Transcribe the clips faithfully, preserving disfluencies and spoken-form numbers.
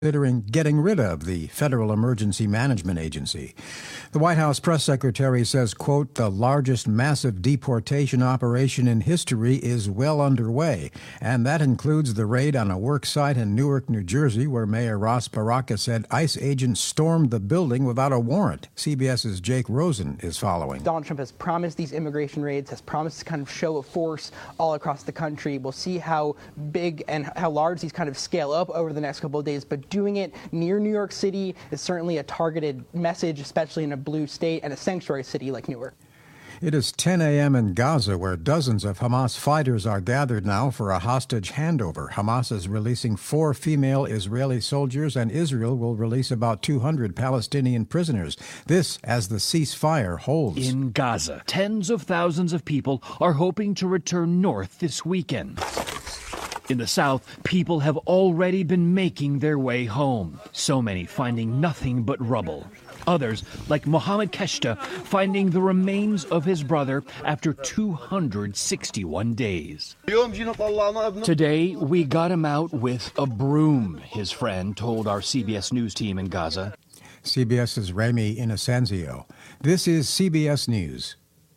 considering getting rid of the Federal Emergency Management Agency. The White House press secretary says, quote, the largest massive deportation operation in history is well underway, and that includes the raid on a work site in Newark, New Jersey, where Mayor Ross Baraka said ICE agents stormed the building without a warrant. CBS's Jake Rosen is following. Donald Trump has promised these immigration raids, has promised this kind of show of force all across the country. We'll see how big and how large these kind of scale up over the next couple of days, but doing it near New York City is certainly a targeted message, especially in a blue state and a sanctuary city like Newark. It is ten a.m. in Gaza, where dozens of Hamas fighters are gathered now for a hostage handover. Hamas is releasing four female Israeli soldiers, and Israel will release about two hundred Palestinian prisoners. This as the ceasefire holds. In Gaza, tens of thousands of people are hoping to return north this weekend. In the south, people have already been making their way home, so many finding nothing but rubble. Others, like Mohammed Keshta, finding the remains of his brother after two hundred sixty-one days. Today, we got him out with a broom, his friend told our C B S News team in Gaza. CBS's Remy Inocencio. This is C B S News.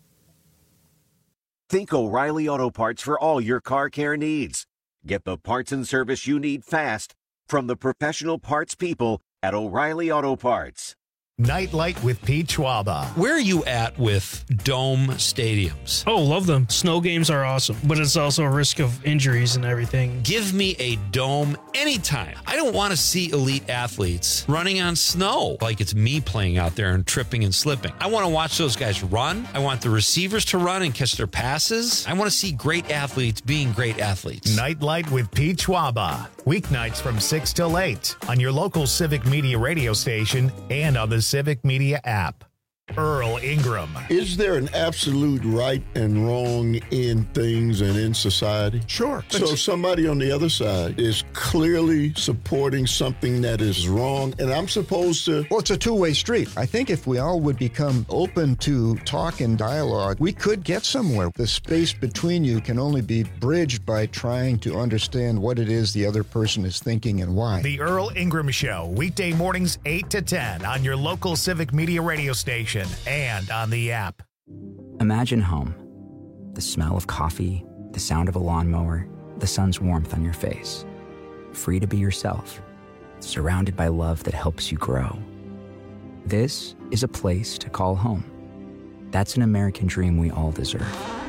Think O'Reilly Auto Parts for all your car care needs. Get the parts and service you need fast from the professional parts people at O'Reilly Auto Parts. Nightlight with Pete Schwaba. Where are you at with dome stadiums? Oh, love them. Snow games are awesome, but it's also a risk of injuries and everything. Give me a dome anytime. I don't want to see elite athletes running on snow like it's me playing out there and tripping and slipping. I want to watch those guys run. I want the receivers to run and catch their passes. I want to see great athletes being great athletes. Nightlight with Pete Schwaba. Weeknights from six till eight on your local Civic Media radio station and on the Civic Media app. Earl Ingram. Is there an absolute right and wrong in things and in society? Sure. So somebody on the other side is clearly supporting something that is wrong, and I'm supposed to... Well, it's a two-way street. I think if we all would become open to talk and dialogue, we could get somewhere. The space between you can only be bridged by trying to understand what it is the other person is thinking and why. The Earl Ingram Show, weekday mornings eight to ten on your local Civic Media radio station and on the app. Imagine home. The smell of coffee, the sound of a lawnmower, the sun's warmth on your face. Free to be yourself, surrounded by love that helps you grow. This is a place to call home. That's an American dream we all deserve.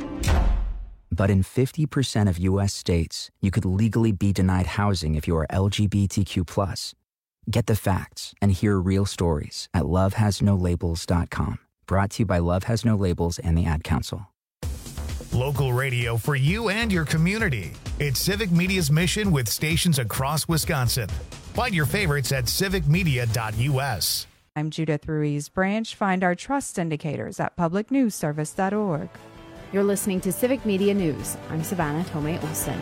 But in fifty percent of U S states, you could legally be denied housing if you are L G B T Q plus. Get the facts and hear real stories at love has no labels dot com. Brought to you by Love Has No Labels and the Ad Council. Local radio for you and your community. It's Civic Media's mission with stations across Wisconsin. Find your favorites at civic media dot U S. I'm Judith Ruiz Branch. Find our trust indicators at public news service dot org. You're listening to Civic Media News. I'm Savannah Tomei Olson.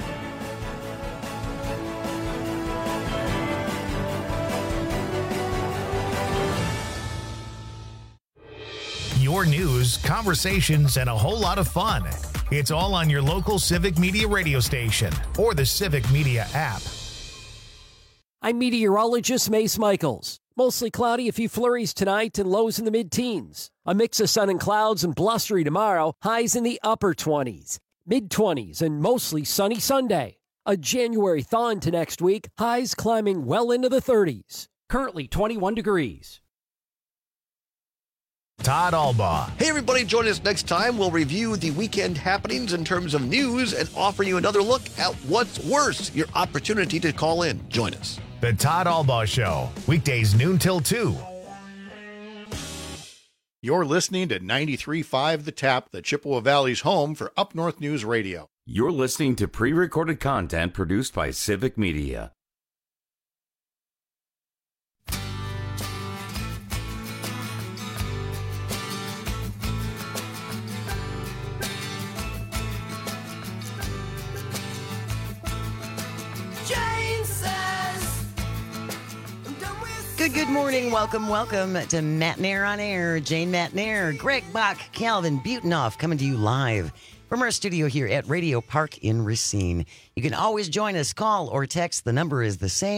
Your news, conversations, and a whole lot of fun. It's all on your local Civic Media radio station or the Civic Media app. I'm meteorologist Mace Michaels. Mostly cloudy, a few flurries tonight and lows in the mid-teens. A mix of sun and clouds and blustery tomorrow, highs in the upper twenties. Mid-twenties and mostly sunny Sunday. A January thaw into next week, highs climbing well into the thirties. Currently twenty-one degrees. Todd Albaugh. Hey, everybody, join us next time. We'll review the weekend happenings in terms of news and offer you another look at what's worse, your opportunity to call in. Join us. The Todd Albaugh Show, weekdays noon till two. You're listening to ninety-three point five The Tap, the Chippewa Valley's home for Up North News Radio. You're listening to pre-recorded content produced by Civic Media. Good, good morning. Welcome, welcome to Matt Nair on Air. Jane Matt Nair, Greg Bach, Calvin Butenhoff coming to you live from our studio here at Radio Park in Racine. You can always join us, call or text. The number is the same,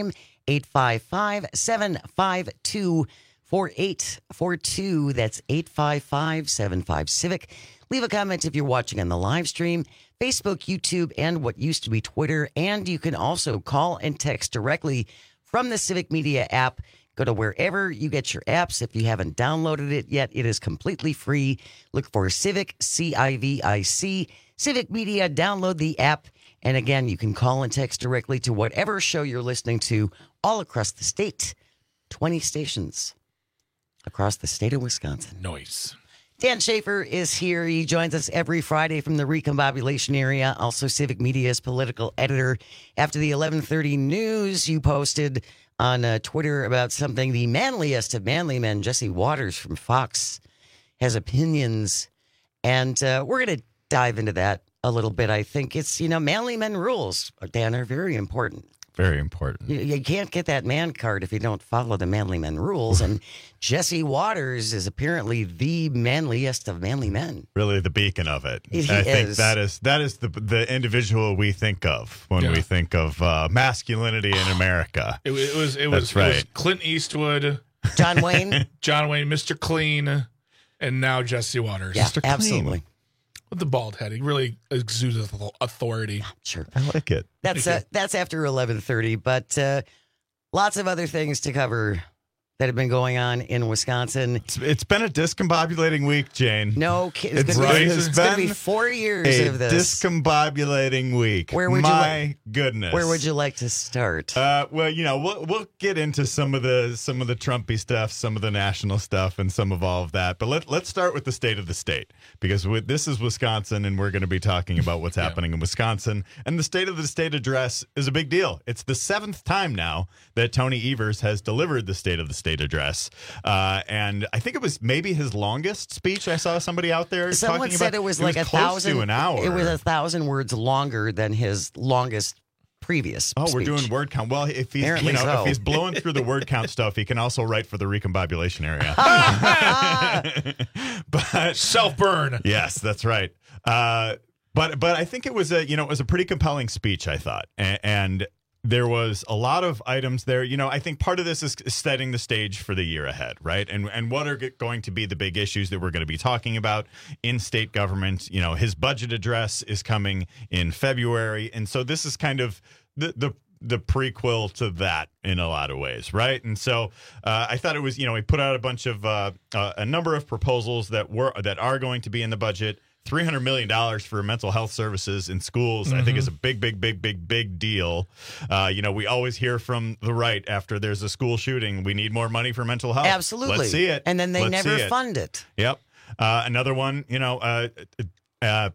eight five five, seven five two, four eight four two. That's eight five five, seven five, Civic. Leave a comment if you're watching on the live stream, Facebook, YouTube, and what used to be Twitter. And you can also call and text directly from the Civic Media app. Go to wherever you get your apps. If you haven't downloaded it yet, it is completely free. Look for Civic, C I V I C, Civic Media. Download the app. And again, you can call and text directly to whatever show you're listening to all across the state. twenty stations across the state of Wisconsin. Noise. Dan Schaefer is here. He joins us every Friday from the Recombobulation area. Also, Civic Media's political editor. After the eleven thirty news, you posted on uh, Twitter about something. The manliest of manly men, Jesse Waters from Fox, has opinions. And uh, we're going to dive into that a little bit. I think it's, you know, manly men rules, Dan, are very important. Very important. You, you can't get that man card if you don't follow the manly men rules. And Jesse Waters is apparently the manliest of manly men. Really the beacon of it. He I think is. that is that is the the individual we think of when Yeah. we think of uh, masculinity in America. It, wa- it was it That's was, it was right. Clint Eastwood, John Wayne, John Wayne, Mister Clean, and now Jesse Waters. Yeah, Mister Clean. absolutely. With the bald head, he really exudes authority. Sure. I like it. That's uh, that's after eleven thirty, but uh, lots of other things to cover that have been going on in Wisconsin. It's, it's been a discombobulating week, Jane. No, ki- it's, It's, gonna be, it has it's gonna be been four years a of this. discombobulating week. Where would you My li- goodness. Where would you like to start? Uh, well, you know, we'll we'll get into some of the some of the Trumpy stuff, some of the national stuff, and some of all of that. But let let's start with the state of the state, because with, this is Wisconsin, and we're going to be talking about what's happening in Wisconsin. And the state of the state address is a big deal. It's the seventh time now that Tony Evers has delivered the state of the state address, uh, and I think it was maybe his longest speech. I saw somebody out there. Someone talking said about, it was like a close thousand to an hour. It was a thousand words longer than his longest previous. Oh, we're speech. doing word count. Well, if he's Apparently you know so. if he's blowing through the word count stuff, he can also write for the recombobulation area. But self burn. Yes, that's right. Uh, but but I think it was a you know it was a pretty compelling speech, I thought, and, and there was a lot of items there. You know, I think part of this is setting the stage for the year ahead, right? And and what are going to be the big issues that we're going to be talking about in state government? You know, his budget address is coming in February, and so this is kind of the the the prequel to that in a lot of ways, right? And so uh, I thought it was, you know, he put out a bunch of uh, uh, a number of proposals that were that are going to be in the budget. three hundred million dollars for mental health services in schools, mm-hmm. I think is a big, big, big, big, big deal. Uh, you know, we always hear from the right after there's a school shooting, we need more money for mental health. Absolutely. Let's see it. And then they Let's never see it. fund it. Yep. Uh, another one, you know, uh, uh,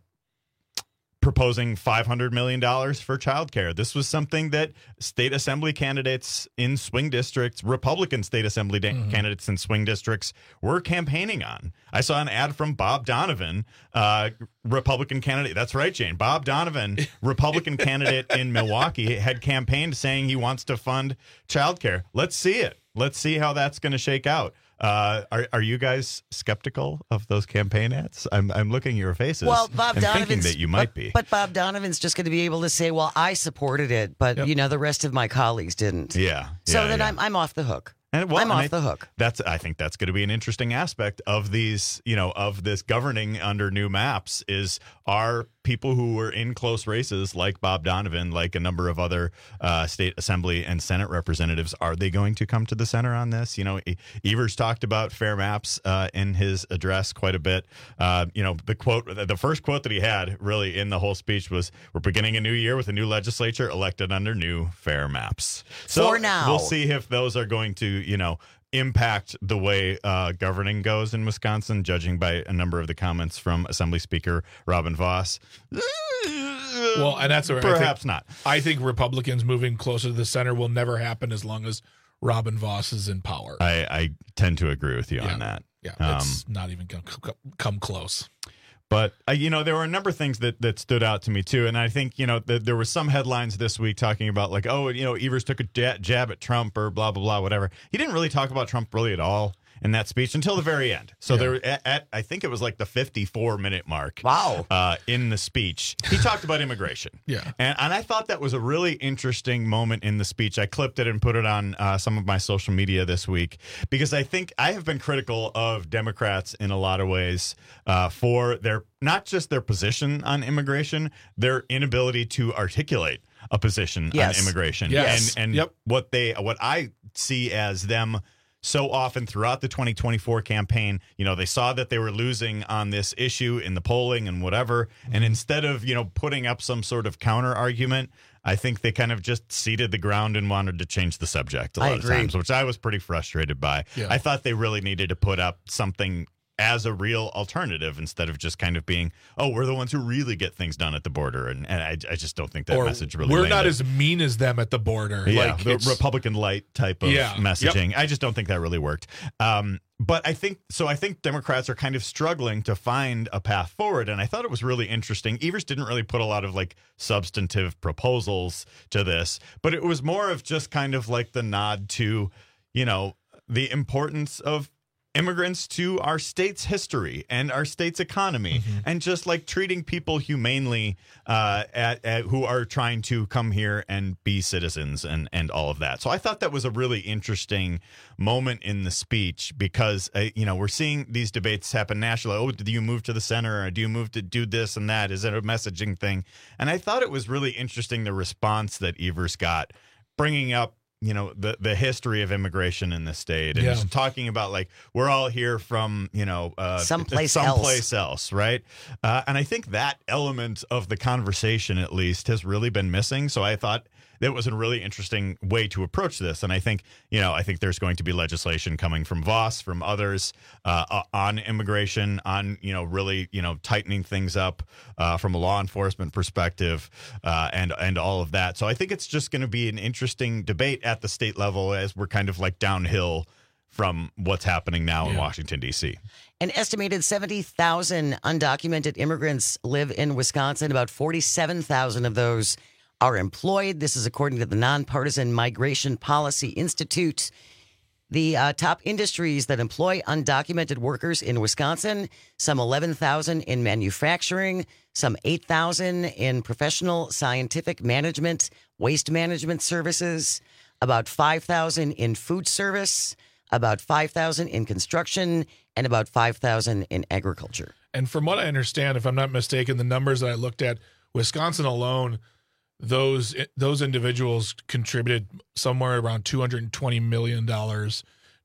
proposing five hundred million dollars for childcare. This was something that state assembly candidates in swing districts, Republican state assembly da- mm-hmm. candidates in swing districts, were campaigning on. I saw an ad from Bob Donovan, uh, Republican candidate. That's right, Jane. Bob Donovan, Republican candidate in Milwaukee, had campaigned saying he wants to fund childcare. Let's see it. Let's see how that's going to shake out. Uh, are are you guys skeptical of those campaign ads? I'm I'm looking at your faces. Well, Bob and Donovan's thinking that you might but, be. But Bob Donovan's just going to be able to say, "Well, I supported it, but Yep. you know, the rest of my colleagues didn't." Yeah. So yeah, then yeah. I'm I'm off the hook. And, well, I'm and off I- the hook. That's I think that's going to be an interesting aspect of these, you know, of this governing under new maps is are people who were in close races like Bob Donovan, like a number of other uh, state assembly and Senate representatives, are they going to come to the center on this? You know, E- Evers talked about fair maps uh, in his address quite a bit. Uh, you know, the quote, the first quote that he had really in the whole speech was, "We're beginning a new year with a new legislature elected under new fair maps." So For now. we'll see if those are going to, you know, impact the way uh, governing goes in Wisconsin, judging by a number of the comments from Assembly Speaker Robin Voss. Well, and that's where Perhaps I think, not. I think Republicans moving closer to the center will never happen as long as Robin Voss is in power. I, I tend to agree with you Yeah. on that. Yeah, Um, it's not even going to come close. But, uh, you know, there were a number of things that, that stood out to me, too. And I think, you know, th- there were some headlines this week talking about, like, oh, you know, Evers took a ja- jab at Trump or blah, blah, blah, whatever. He didn't really talk about Trump really at all. in that speech until the very end. So Yeah. there, at, at I think it was like the fifty-four minute mark. Wow. Uh, in the speech, he talked about immigration. Yeah. And, and I thought that was a really interesting moment in the speech. I clipped it and put it on uh, some of my social media this week because I think I have been critical of Democrats in a lot of ways uh, for their, not just their position on immigration, their inability to articulate a position Yes. on immigration. Yes. And, and Yep. what they, what I see as them so often throughout the twenty twenty-four campaign, you know, they saw that they were losing on this issue in the polling and whatever. And instead of, you know, putting up some sort of counter argument, I think they kind of just ceded the ground and wanted to change the subject a I lot of agree. times, which I was pretty frustrated by. Yeah. I thought they really needed to put up something as a real alternative instead of just kind of being, oh, we're the ones who really get things done at the border. And, and I, I just don't think that or message really we're landed. not as mean as them at the border. Yeah, like the it's- Republican light type of Yeah. messaging. I just don't think that really worked. Um, but I think so. I think Democrats are kind of struggling to find a path forward, and I thought it was really interesting. Evers didn't really put a lot of like substantive proposals to this, but it was more of just kind of like the nod to, you know, the importance of immigrants to our state's history and our state's economy, Mm-hmm. and just like treating people humanely uh, at, at who are trying to come here and be citizens and, and all of that. So I thought that was a really interesting moment in the speech because, uh, you know, we're seeing these debates happen nationally. Oh, do you move to the center or do you move to do this and that? Is it a messaging thing? And I thought it was really interesting the response that Evers got, bringing up, you know, the, the history of immigration in the state and Yeah. just talking about like we're all here from, you know, uh, Someplace someplace else, right? Uh, and I think that element of the conversation, at least, has really been missing. So I thought that was a really interesting way to approach this. And I think, you know, I think there's going to be legislation coming from Voss, from others uh, on immigration, on, you know, really, you know, tightening things up uh, from a law enforcement perspective uh, and, and all of that. So I think it's just going to be an interesting debate at the state level as we're kind of like downhill from what's happening now in Yeah. Washington, D C. An estimated seventy thousand undocumented immigrants live in Wisconsin. About forty-seven thousand of those are employed. This is according to the Nonpartisan Migration Policy Institute. The uh, top industries that employ undocumented workers in Wisconsin, some eleven thousand in manufacturing, some eight thousand in professional scientific management, waste management services, about five thousand in food service, about five thousand in construction, and about five thousand in agriculture. And from what I understand, if I'm not mistaken, the numbers that I looked at, Wisconsin alone, those those individuals contributed somewhere around two hundred twenty million dollars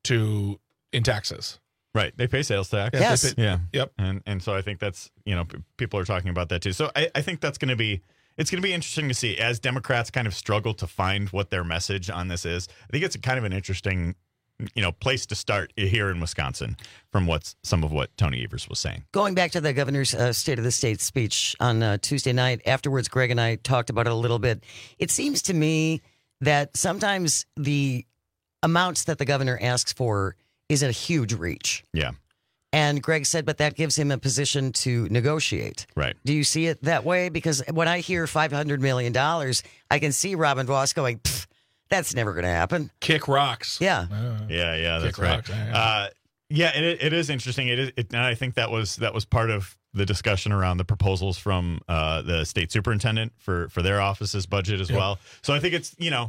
to in taxes. Right. They pay sales tax. Yes. They pay- yeah. Yep. And and so I think that's, you know, p- people are talking about that too. So I, I think that's going to be, it's going to be interesting to see as Democrats kind of struggle to find what their message on this is. I think it's kind of an interesting, you know, place to start here in Wisconsin from what's some of what Tony Evers was saying. Going back to the governor's uh, State of the State speech on uh, Tuesday night, afterwards, Greg and I talked about it a little bit. It seems to me that sometimes the amounts that the governor asks for is a huge reach. Yeah. And Greg said, but that gives him a position to negotiate. Right. Do you see it that way? Because when I hear five hundred million dollars, I can see Robin Voss going, "Pfft, that's never going to happen." Kick rocks. Yeah. Yeah, yeah, that's Kick right. rocks, yeah, yeah. Uh, yeah, it, it is interesting. It is, it, and I think that was that was part of the discussion around the proposals from uh, the state superintendent for for their office's budget as Yep. well. So I think it's, you know,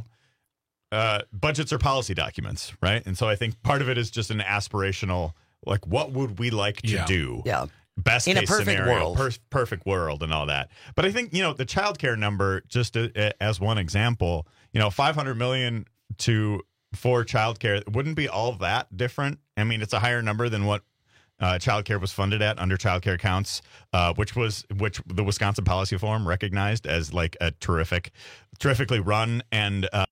uh, budgets are policy documents, right? And so I think part of it is just an aspirational, like, what would we like to Yeah. do? Yeah. Best In a case perfect scenario, world. per- perfect world, and all that. But I think, you know, the child care number, just a, a- as one example, you know, five hundred million to for child care wouldn't be all that different. I mean, it's a higher number than what uh, child care was funded at under child care counts, uh, which was which the Wisconsin Policy Forum recognized as like a terrific, terrifically run and uh,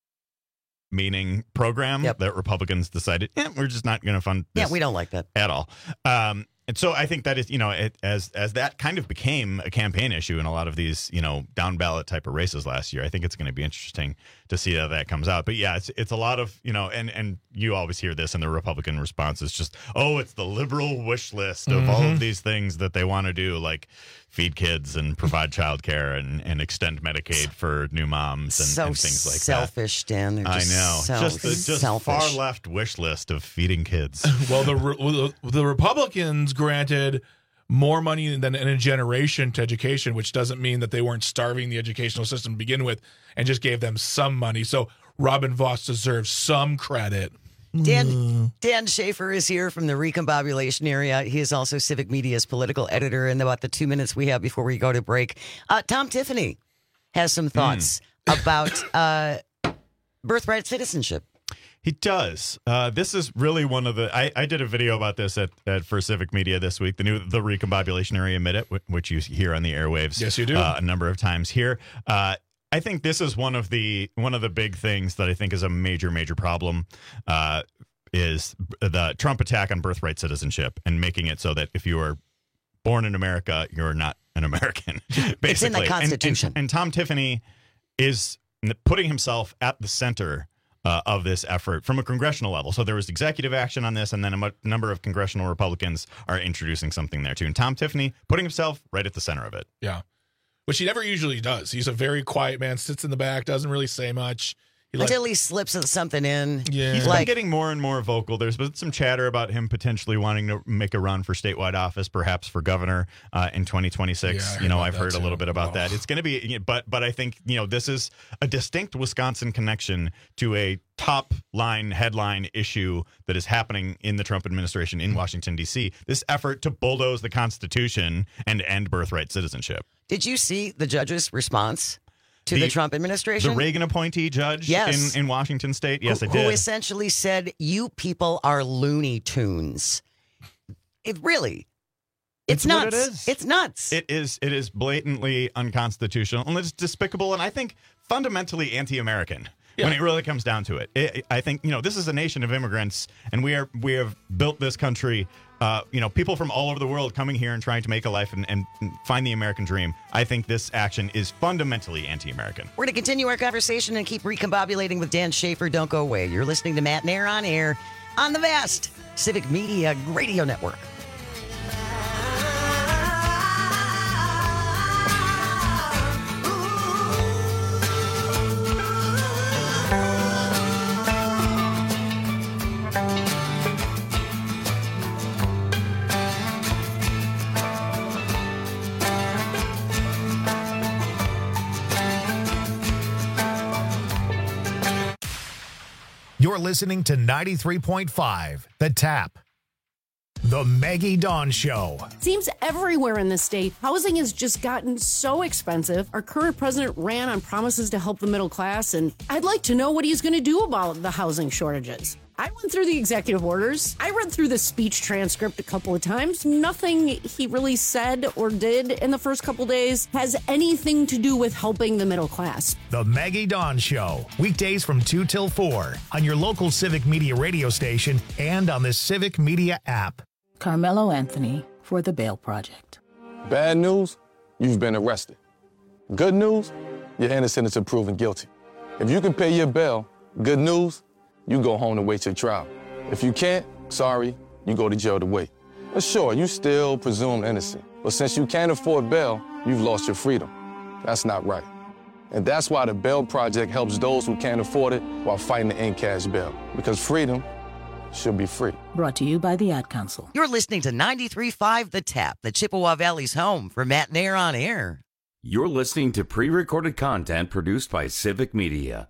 meaning program Yep. that Republicans decided, eh, we're just not going to fund this Yeah, we don't like that. at all. Um, and so I think that is, you know, it, as as that kind of became a campaign issue in a lot of these, you know, down ballot type of races last year. I think it's going to be interesting to see how that comes out. But yeah, it's it's a lot of, you know, and and you always hear this in the Republican response is just, oh, it's the liberal wish list of mm-hmm. all of these things that they want to do, like feed kids and provide child care and, and extend Medicaid for new moms and, so and things like selfish, that. Dan. They're I just know. So just the just selfish. far left wish list of feeding kids. Well, the the Republicans granted more money than in a generation to education, which doesn't mean that they weren't starving the educational system to begin with, and just gave them some money. So Robin Vos deserves some credit. Dan Dan Schaefer is here from the Recombobulation area. He is also Civic Media's political editor. In about the two minutes we have before we go to break, uh, Tom Tiffany has some thoughts mm. about uh, birthright citizenship. He does. Uh, this is really one of the. I, I did a video about this at, at for Civic Media this week. The new the Recombobulation Area Minute, which you hear on the airwaves. Yes, you do uh, a number of times here. Uh, I think this is one of the one of the big things that I think is a major, major problem uh, is the Trump attack on birthright citizenship and making it so that if you are born in America, you're not an American. Basically, it's in the Constitution. And, and, and Tom Tiffany is putting himself at the center uh, of this effort from a congressional level. So there was executive action on this, and then a m- number of congressional Republicans are introducing something there too. And Tom Tiffany putting himself right at the center of it. Yeah. Which he never usually does. He's a very quiet man, sits in the back, doesn't really say much. He Until like, he slips something in. Yeah. He's like, been getting more and more vocal. There's been some chatter about him potentially wanting to make a run for statewide office, perhaps for governor uh, in twenty twenty-six. Yeah, you know, I've heard too. a little bit about oh. that. It's going to be, but but I think, you know, this is a distinct Wisconsin connection to a top line headline issue that is happening in the Trump administration in Washington, D C. This effort to bulldoze the Constitution and end birthright citizenship. Did you see the judge's response to the, the Trump administration? The Reagan appointee judge yes. in, in Washington State? Yes, who, I did. Who essentially said, you people are Looney Tunes. It really, it's, it's nuts. What it is. It's nuts. It is, it is blatantly unconstitutional, and it's despicable, and I think fundamentally anti-American. Yeah. When it really comes down to it. it, I think, you know, this is a nation of immigrants, and we are we have built this country, uh, you know, people from all over the world coming here and trying to make a life and, and find the American dream. I think this action is fundamentally anti-American. We're going to continue our conversation and keep recombobulating with Dan Schaefer. Don't go away. You're listening to Matt Nair on Air on the vast Civic Media Radio Network. You're listening to ninety-three point five, The Tap. The Maggie Dawn Show. Seems everywhere in the state, housing has just gotten so expensive. Our current president ran on promises to help the middle class, and I'd like to know what he's going to do about the housing shortages. I went through the executive orders. I read through the speech transcript a couple of times. Nothing he really said or did in the first couple days has anything to do with helping the middle class. The Maggie Dawn Show. Weekdays from two till four on your local Civic Media radio station and on the Civic Media app. Carmelo Anthony for the Bail Project. Bad news, you've been arrested. Good news, you're innocent until proven guilty. If you can pay your bail, good news, you go home to wait your trial. If you can't, sorry, you go to jail to wait. But sure, you still presume innocent. But since you can't afford bail, you've lost your freedom. That's not right. And that's why the Bail Project helps those who can't afford it while fighting to end cash bail. Because freedom should be free. Brought to you by the Ad Council. You're listening to ninety-three point five The Tap, the Chippewa Valley's home for Matt Nair on Air. You're listening to pre-recorded content produced by Civic Media.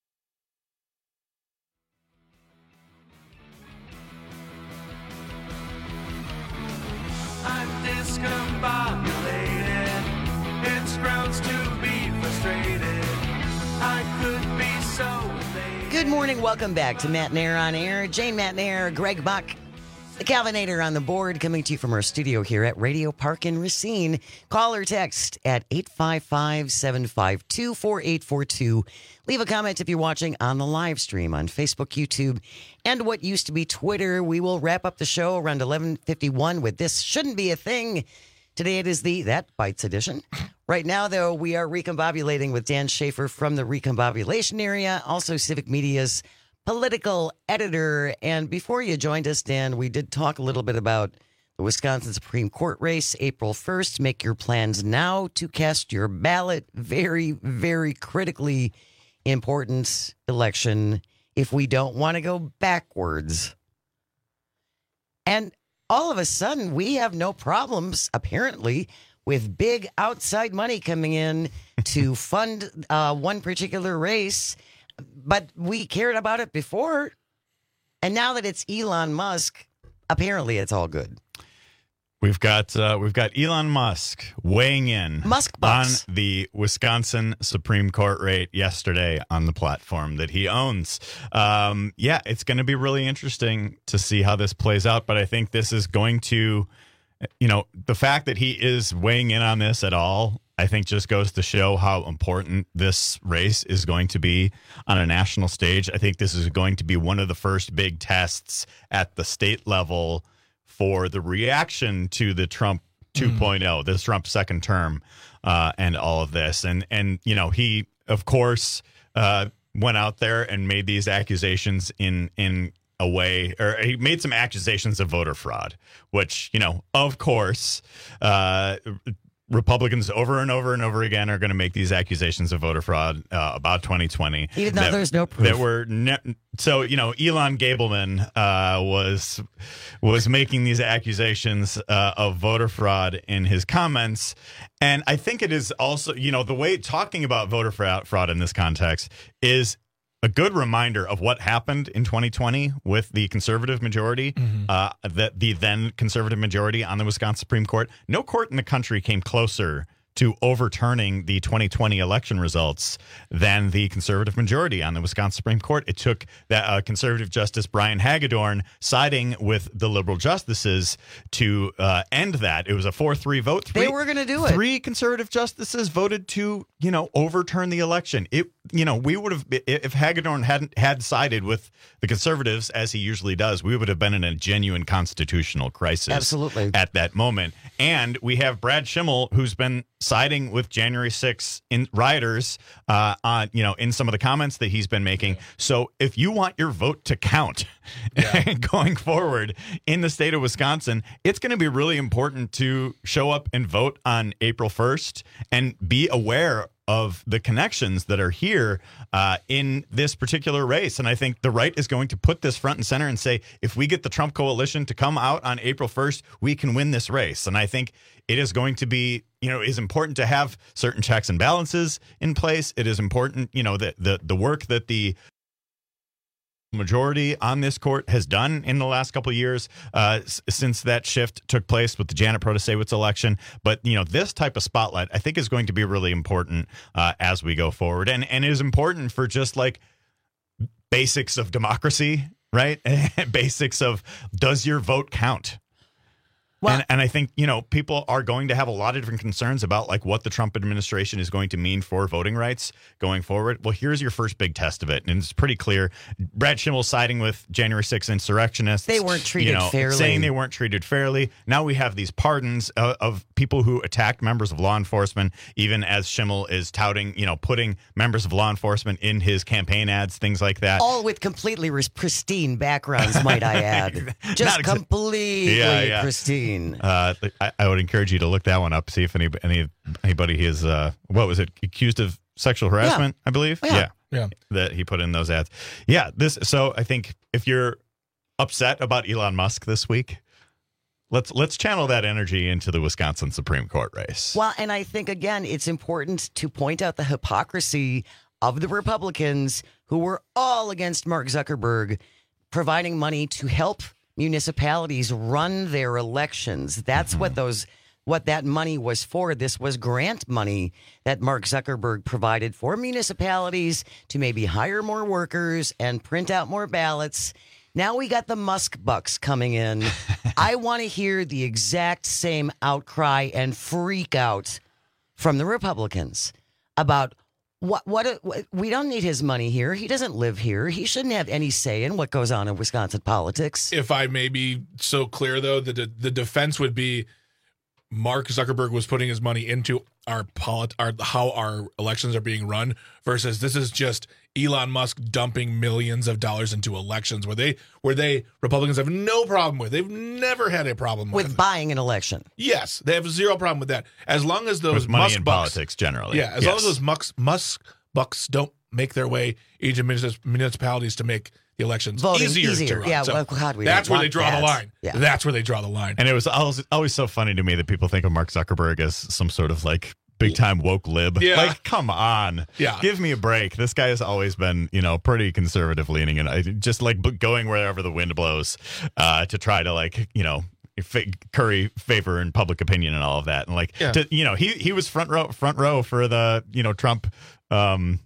I'm discombobulated. It's grounds to be frustrated. I could be so elated. Good morning. Welcome back to Matt Nair on Air. Jane Matt Nair, Greg Buck, The Calvinator on the board, coming to you from our studio here at Radio Park in Racine. Call or text at eight five five, seven five two, four eight four two. Leave a comment if you're watching on the live stream on Facebook, YouTube, and what used to be Twitter. We will wrap up the show around eleven fifty-one with This Shouldn't Be a Thing. Today it is the That Bites edition. Right now, though, we are recombobulating with Dan Schaefer from the Recombobulation Area, also Civic Media's political editor. And before you joined us, Dan, we did talk a little bit about the Wisconsin Supreme Court race, April first. Make your plans now to cast your ballot. Very, very critically important election if we don't want to go backwards. And all of a sudden, we have no problems, apparently, with big outside money coming in to fund uh, one particular race. But we cared about it before. And now that it's Elon Musk, apparently it's all good. We've got uh, we've got Elon Musk weighing in Musk on bucks. the Wisconsin Supreme Court rate yesterday on the platform that he owns. Um, yeah, it's going to be really interesting to see how this plays out. But I think this is going to, you know, the fact that he is weighing in on this at all, I think just goes to show how important this race is going to be on a national stage. I think this is going to be one of the first big tests at the state level for the reaction to the Trump two point oh, mm. this Trump second term, uh, and all of this. And, and you know, he, of course, uh, went out there and made these accusations in in a way, or he made some accusations of voter fraud, which, you know, of course, uh, Republicans over and over and over again are going to make these accusations of voter fraud uh, about twenty twenty. Even though that, there's no proof. That were ne- so, you know, Elon Gableman uh, was was making these accusations uh, of voter fraud in his comments. And I think it is also, you know, the way talking about voter fraud, fraud in this context is a good reminder of what happened in twenty twenty with the conservative majority, mm-hmm. uh, the, the then conservative majority on the Wisconsin Supreme Court. No court in the country came closer to overturning the twenty twenty election results than the conservative majority on the Wisconsin Supreme Court. It took that uh, conservative Justice Brian Hagedorn siding with the liberal justices to uh, end that. It was a four three vote. Three, they were going to do it. Three conservative justices voted to, you know, overturn the election. It, you know, we would have, if Hagedorn hadn't had sided with the conservatives, as he usually does, we would have been in a genuine constitutional crisis. Absolutely. At that moment. And we have Brad Schimmel, who's been siding with January sixth in rioters uh, on, you know, in some of the comments that he's been making. Yeah. So if you want your vote to count yeah. going forward in the state of Wisconsin, it's going to be really important to show up and vote on April first and be aware of the connections that are here uh, in this particular race. And I think the right is going to put this front and center and say, if we get the Trump coalition to come out on April first, we can win this race. And I think it is going to be, you know, is important to have certain checks and balances in place. It is important, you know, that the, the work that the majority on this court has done in the last couple of years uh, s- since that shift took place with the Janet Protasewicz election. But, you know, this type of spotlight, I think, is going to be really important uh, as we go forward. And, and it is important for just like basics of democracy, right? Basics of, does your vote count? Well, and, and I think, you know, people are going to have a lot of different concerns about like what the Trump administration is going to mean for voting rights going forward. Well, here's your first big test of it. And it's pretty clear. Brad Schimmel siding with January sixth insurrectionists. They weren't treated you know, fairly. Saying they weren't treated fairly. Now we have these pardons of, of people who attacked members of law enforcement, even as Schimmel is touting, you know, putting members of law enforcement in his campaign ads, things like that. All with completely pristine backgrounds, might I add. Just exa- completely yeah, yeah. pristine. Uh, I, I would encourage you to look that one up. See if any, any anybody is uh, what was it accused of sexual harassment? Yeah. I believe. Yeah. yeah, yeah, that he put in those ads. Yeah, this. So I think if you're upset about Elon Musk this week, let's let's channel that energy into the Wisconsin Supreme Court race. Well, and I think again, it's important to point out the hypocrisy of the Republicans who were all against Mark Zuckerberg providing money to help municipalities run their elections. That's mm-hmm. what those what that money was for. This was grant money that Mark Zuckerberg provided for municipalities to maybe hire more workers and print out more ballots. Now we got the Musk bucks coming in. I want to hear the exact same outcry and freak out from the Republicans about what, what, what, we don't need his money here. He doesn't live here. He shouldn't have any say in what goes on in Wisconsin politics. If I may be so clear, though, the, the defense would be Mark Zuckerberg was putting his money into our, polit- our how our elections are being run versus this is just Elon Musk dumping millions of dollars into elections where they where they Republicans have no problem with. They've never had a problem with, with buying an election. Yes, they have zero problem with that. As long as those with money Musk in bucks, politics generally. Yeah, as yes. long as those Musk, Musk bucks don't make their way into municipalities to make the elections Voting easier, easier. to run. Yeah, so well, God, we that's don't where they want draw that. the line. Yeah. That's where they draw the line. And it was always, always so funny to me that people think of Mark Zuckerberg as some sort of like big time woke lib. Yeah. Like, come on. Yeah. Give me a break. This guy has always been, you know, pretty conservative leaning and I just like going wherever the wind blows uh, to try to like, you know, curry favor and public opinion and all of that. And like, Yeah. to, you know, he, he was front row, front row for the, you know, Trump, um,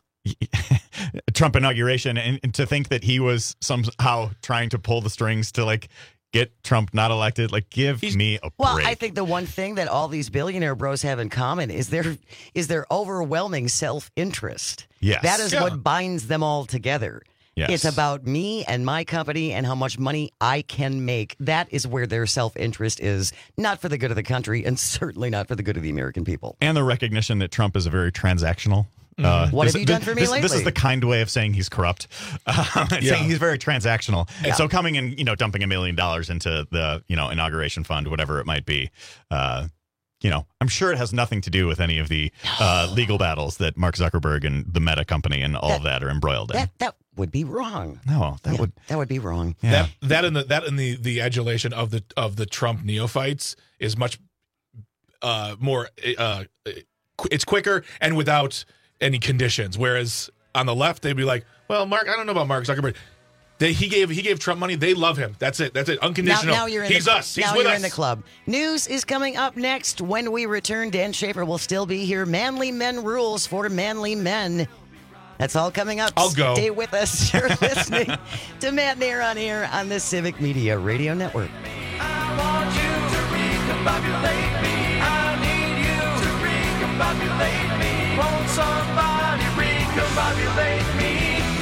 Trump inauguration, and, and to think that he was somehow trying to pull the strings to like get Trump not elected, like give me a Well, break. I think the one thing that all these billionaire bros have in common is their is their overwhelming self-interest. Yes. That is Yeah. what binds them all together. Yes. It's about me and my company and how much money I can make. That is where their self-interest is, not for the good of the country and certainly not for the good of the American people. And the recognition that Trump is a very transactional. Uh, What this, have you done for me this, lately? This is the kind way of saying he's corrupt. Um, it's Yeah. saying he's very transactional. Yeah. And so coming and, you know, dumping a million dollars into the, you know, inauguration fund, whatever it might be, uh, you know, I'm sure it has nothing to do with any of the uh, legal battles that Mark Zuckerberg and the Meta company and all That- of that are embroiled in. That that would be wrong. no, that Yeah, would. that would be wrong. Yeah. That that and the that and the the adulation of the of the Trump neophytes is much uh, more. Uh, qu- it's quicker and without any conditions. Whereas on the left, they'd be like, "Well, Mark, I don't know about Mark Zuckerberg. They, he gave he gave Trump money. They love him. That's it. That's it. Now, Unconditional. now you're in He's the, us. He's now with you're us. in the club. News is coming up next. When we return, Dan Schaefer will still be here. Manly Men rules for manly men. That's all coming up. I'll go. Stay with us. You're listening to Matt Nair on Air on the Civic Media Radio Network. I want you to recombobulate me. I need you to recombobulate me. Won't somebody recombobulate me?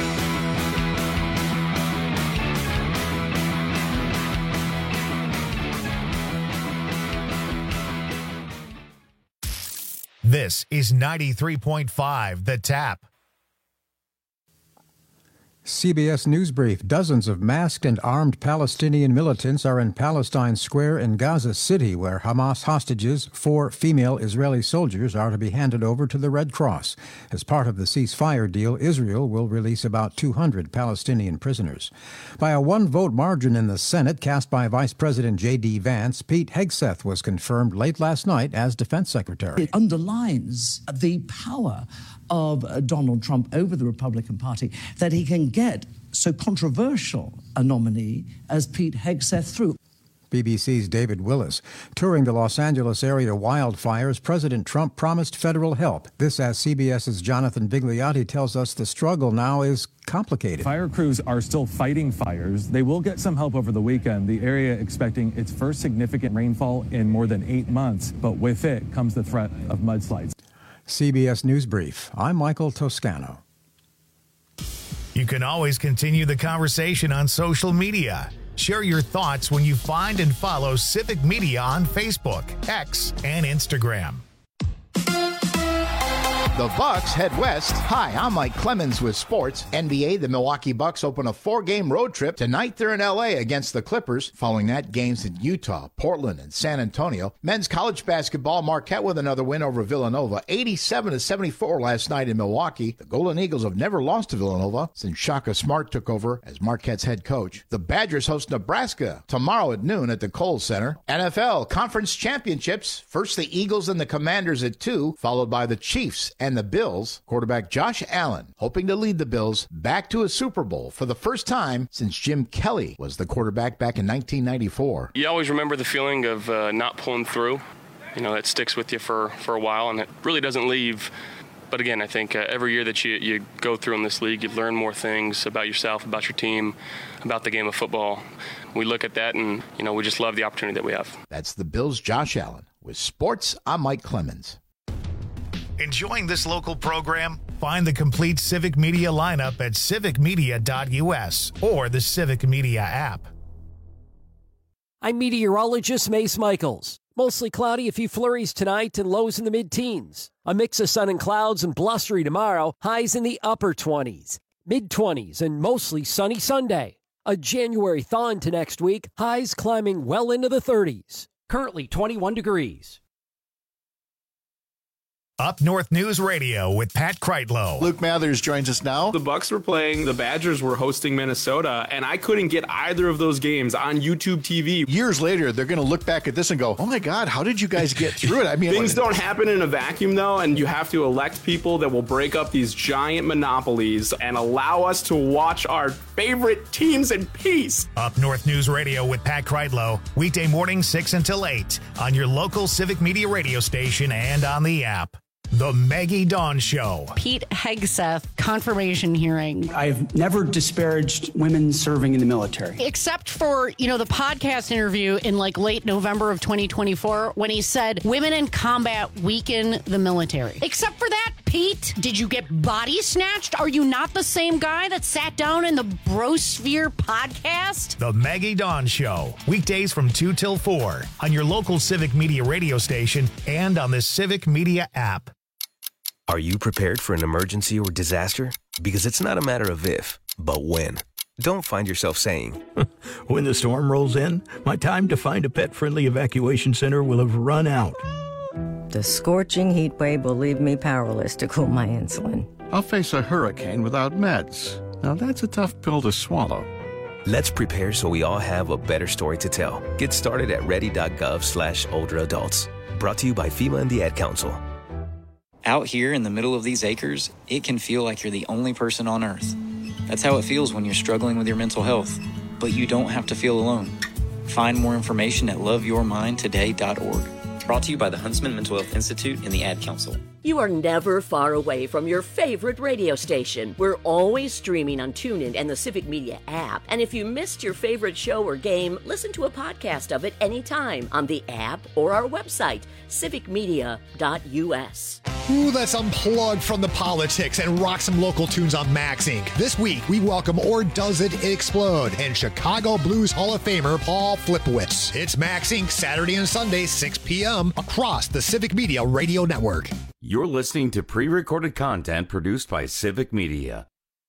This is ninety-three point five The Tap. C B S News Brief. Dozens of masked and armed Palestinian militants are in Palestine Square in Gaza City, where Hamas hostages, four female Israeli soldiers, are to be handed over to the Red Cross. As part of the ceasefire deal, Israel will release about two hundred Palestinian prisoners. By a one-vote margin in the Senate, cast by Vice President J D. Vance, Pete Hegseth was confirmed late last night as Defense Secretary. It underlines the power of uh, Donald Trump over the Republican Party, that he can get so controversial a nominee as Pete Hegseth through. B B C's David Willis. Touring the Los Angeles area wildfires, President Trump promised federal help. This as CBS's Jonathan Vigliotti tells us the struggle now is complicated. Fire crews are still fighting fires. They will get some help over the weekend. The area expecting its first significant rainfall in more than eight months, but with it comes the threat of mudslides. C B S News Brief. I'm Michael Toscano. You can always continue the conversation on social media. Share your thoughts when you find and follow Civic Media on Facebook, X, and Instagram. The Bucks head west. Hi, I'm Mike Clemens with sports. N B A, the Milwaukee Bucks open a four-game road trip. Tonight they're in L A against the Clippers. Following that, games in Utah, Portland, and San Antonio. Men's college basketball, Marquette with another win over Villanova. eighty-seven to seventy-four last night in Milwaukee. The Golden Eagles have never lost to Villanova since Shaka Smart took over as Marquette's head coach. The Badgers host Nebraska tomorrow at noon at the Kohl's Center. N F L Conference Championships. First the Eagles and the Commanders at two, followed by the Chiefs and the Bills. Quarterback Josh Allen hoping to lead the Bills back to a Super Bowl for the first time since Jim Kelly was the quarterback back in nineteen ninety-four. You always remember the feeling of uh, not pulling through. You know, that sticks with you for, for a while, and it really doesn't leave but again, I think uh, every year that you, you go through in this league, you learn more things about yourself, about your team, about the game of football. We look at that and, you know, we just love the opportunity that we have. That's the Bills' Josh Allen. With sports, I'm Mike Clemens. Enjoying this local program? Find the complete Civic Media lineup at civic media dot U S or the Civic Media app. I'm meteorologist Mace Michaels. Mostly cloudy, a few flurries tonight and lows in the mid-teens. A mix of sun and clouds and blustery tomorrow, highs in the upper twenties. Mid-twenties and mostly sunny Sunday. A January thaw into next week, highs climbing well into the thirties. Currently twenty-one degrees. Up North News Radio with Pat Kreitlow. Luke Mathers joins us now. The Bucks were playing, the Badgers were hosting Minnesota, and I couldn't get either of those games on YouTube T V. Years later, they're going to look back at this and go, oh my God, how did you guys get through it? I mean, things don't happen in a vacuum, though, and you have to elect people that will break up these giant monopolies and allow us to watch our favorite teams in peace. Up North News Radio with Pat Kreitlow, weekday morning six until eight on your local Civic Media radio station and on the app. The Maggie Dawn Show. Pete Hegseth confirmation hearing. I've never disparaged women serving in the military. Except for, you know, the podcast interview in like late November of twenty twenty-four when he said women in combat weaken the military. Except for that, Pete, did you get body snatched? Are you not the same guy that sat down in the Brosphere podcast? The Maggie Dawn Show. Weekdays from two till four on your local Civic Media radio station and on the Civic Media app. Are you prepared for an emergency or disaster? Because it's not a matter of if, but when. Don't find yourself saying, when the storm rolls in, my time to find a pet-friendly evacuation center will have run out. The scorching heat wave will leave me powerless to cool my insulin. I'll face a hurricane without meds. Now that's a tough pill to swallow. Let's prepare so we all have a better story to tell. Get started at ready.gov slash older adults. Brought to you by FEMA and the Ad Council. Out here in the middle of these acres, it can feel like you're the only person on Earth. That's how it feels when you're struggling with your mental health. But you don't have to feel alone. Find more information at love your mind today dot org. Brought to you by the Huntsman Mental Health Institute and the Ad Council. You are never far away from your favorite radio station. We're always streaming on TuneIn and the Civic Media app. And if you missed your favorite show or game, listen to a podcast of it anytime on the app or our website, civic media dot U S. Ooh, let's unplug from the politics and rock some local tunes on Max Incorporated. This week, we welcome Or Does It Explode and Chicago Blues Hall of Famer Paul Flipowitz. It's Max Incorporated, Saturday and Sunday, six p.m. across the Civic Media Radio Network. You're listening to pre-recorded content produced by Civic Media.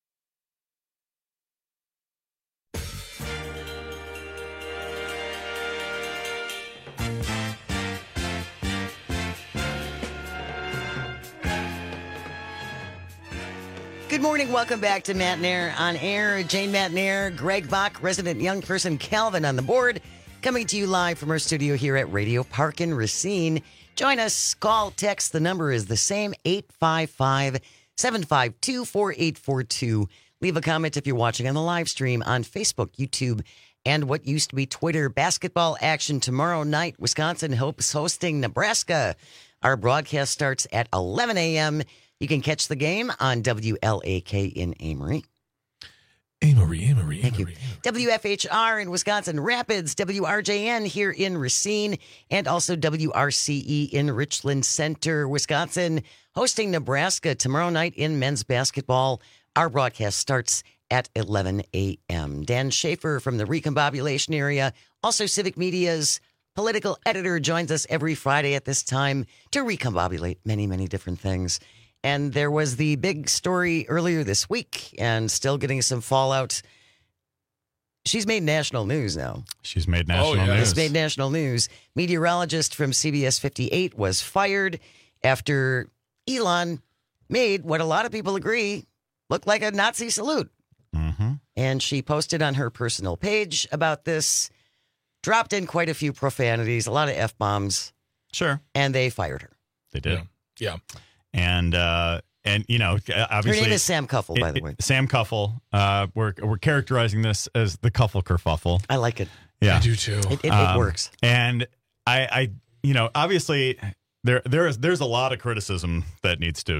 Good morning. Welcome back to Matt Nair on Air. Jane Matt Nair, Greg Bach, resident young person Calvin on the board, coming to you live from our studio here at Radio Park in Racine. Join us. Call, text. The number is the same, eight five five, seven five two, four eight four two. Leave a comment if you're watching on the live stream on Facebook, YouTube, and what used to be Twitter. Basketball action tomorrow night. Wisconsin hopes hosting Nebraska. Our broadcast starts at eleven a.m. You can catch the game on W L A K in Amory. Amory, Amory, Thank Amory. you. W F H R in Wisconsin Rapids, W R J N here in Racine, and also W R C E in Richland Center, Wisconsin, hosting Nebraska tomorrow night in men's basketball. Our broadcast starts at eleven a.m. Dan Schaefer from the Recombobulation area, also Civic Media's political editor, joins us every Friday at this time to recombobulate many, many different things. And there was the big story earlier this week and still getting some fallout. She's made national news now. She's made national Oh, yeah. news. She's made national news. Meteorologist from C B S fifty-eight was fired after Elon made what a lot of people agree looked like a Nazi salute. Mm-hmm. And she posted on her personal page about this, dropped in quite a few profanities, a lot of F-bombs. Sure. And they fired her. They did. Yeah. And, uh, and you know, obviously... Her name is Sam Cuffle, by the way. Sam Cuffle. Uh, we're, we're characterizing this as the Cuffle kerfuffle. I like it. Yeah. I do too. It, it, it Um, works. And I, I, you know, obviously there, there is, there's a lot of criticism that needs to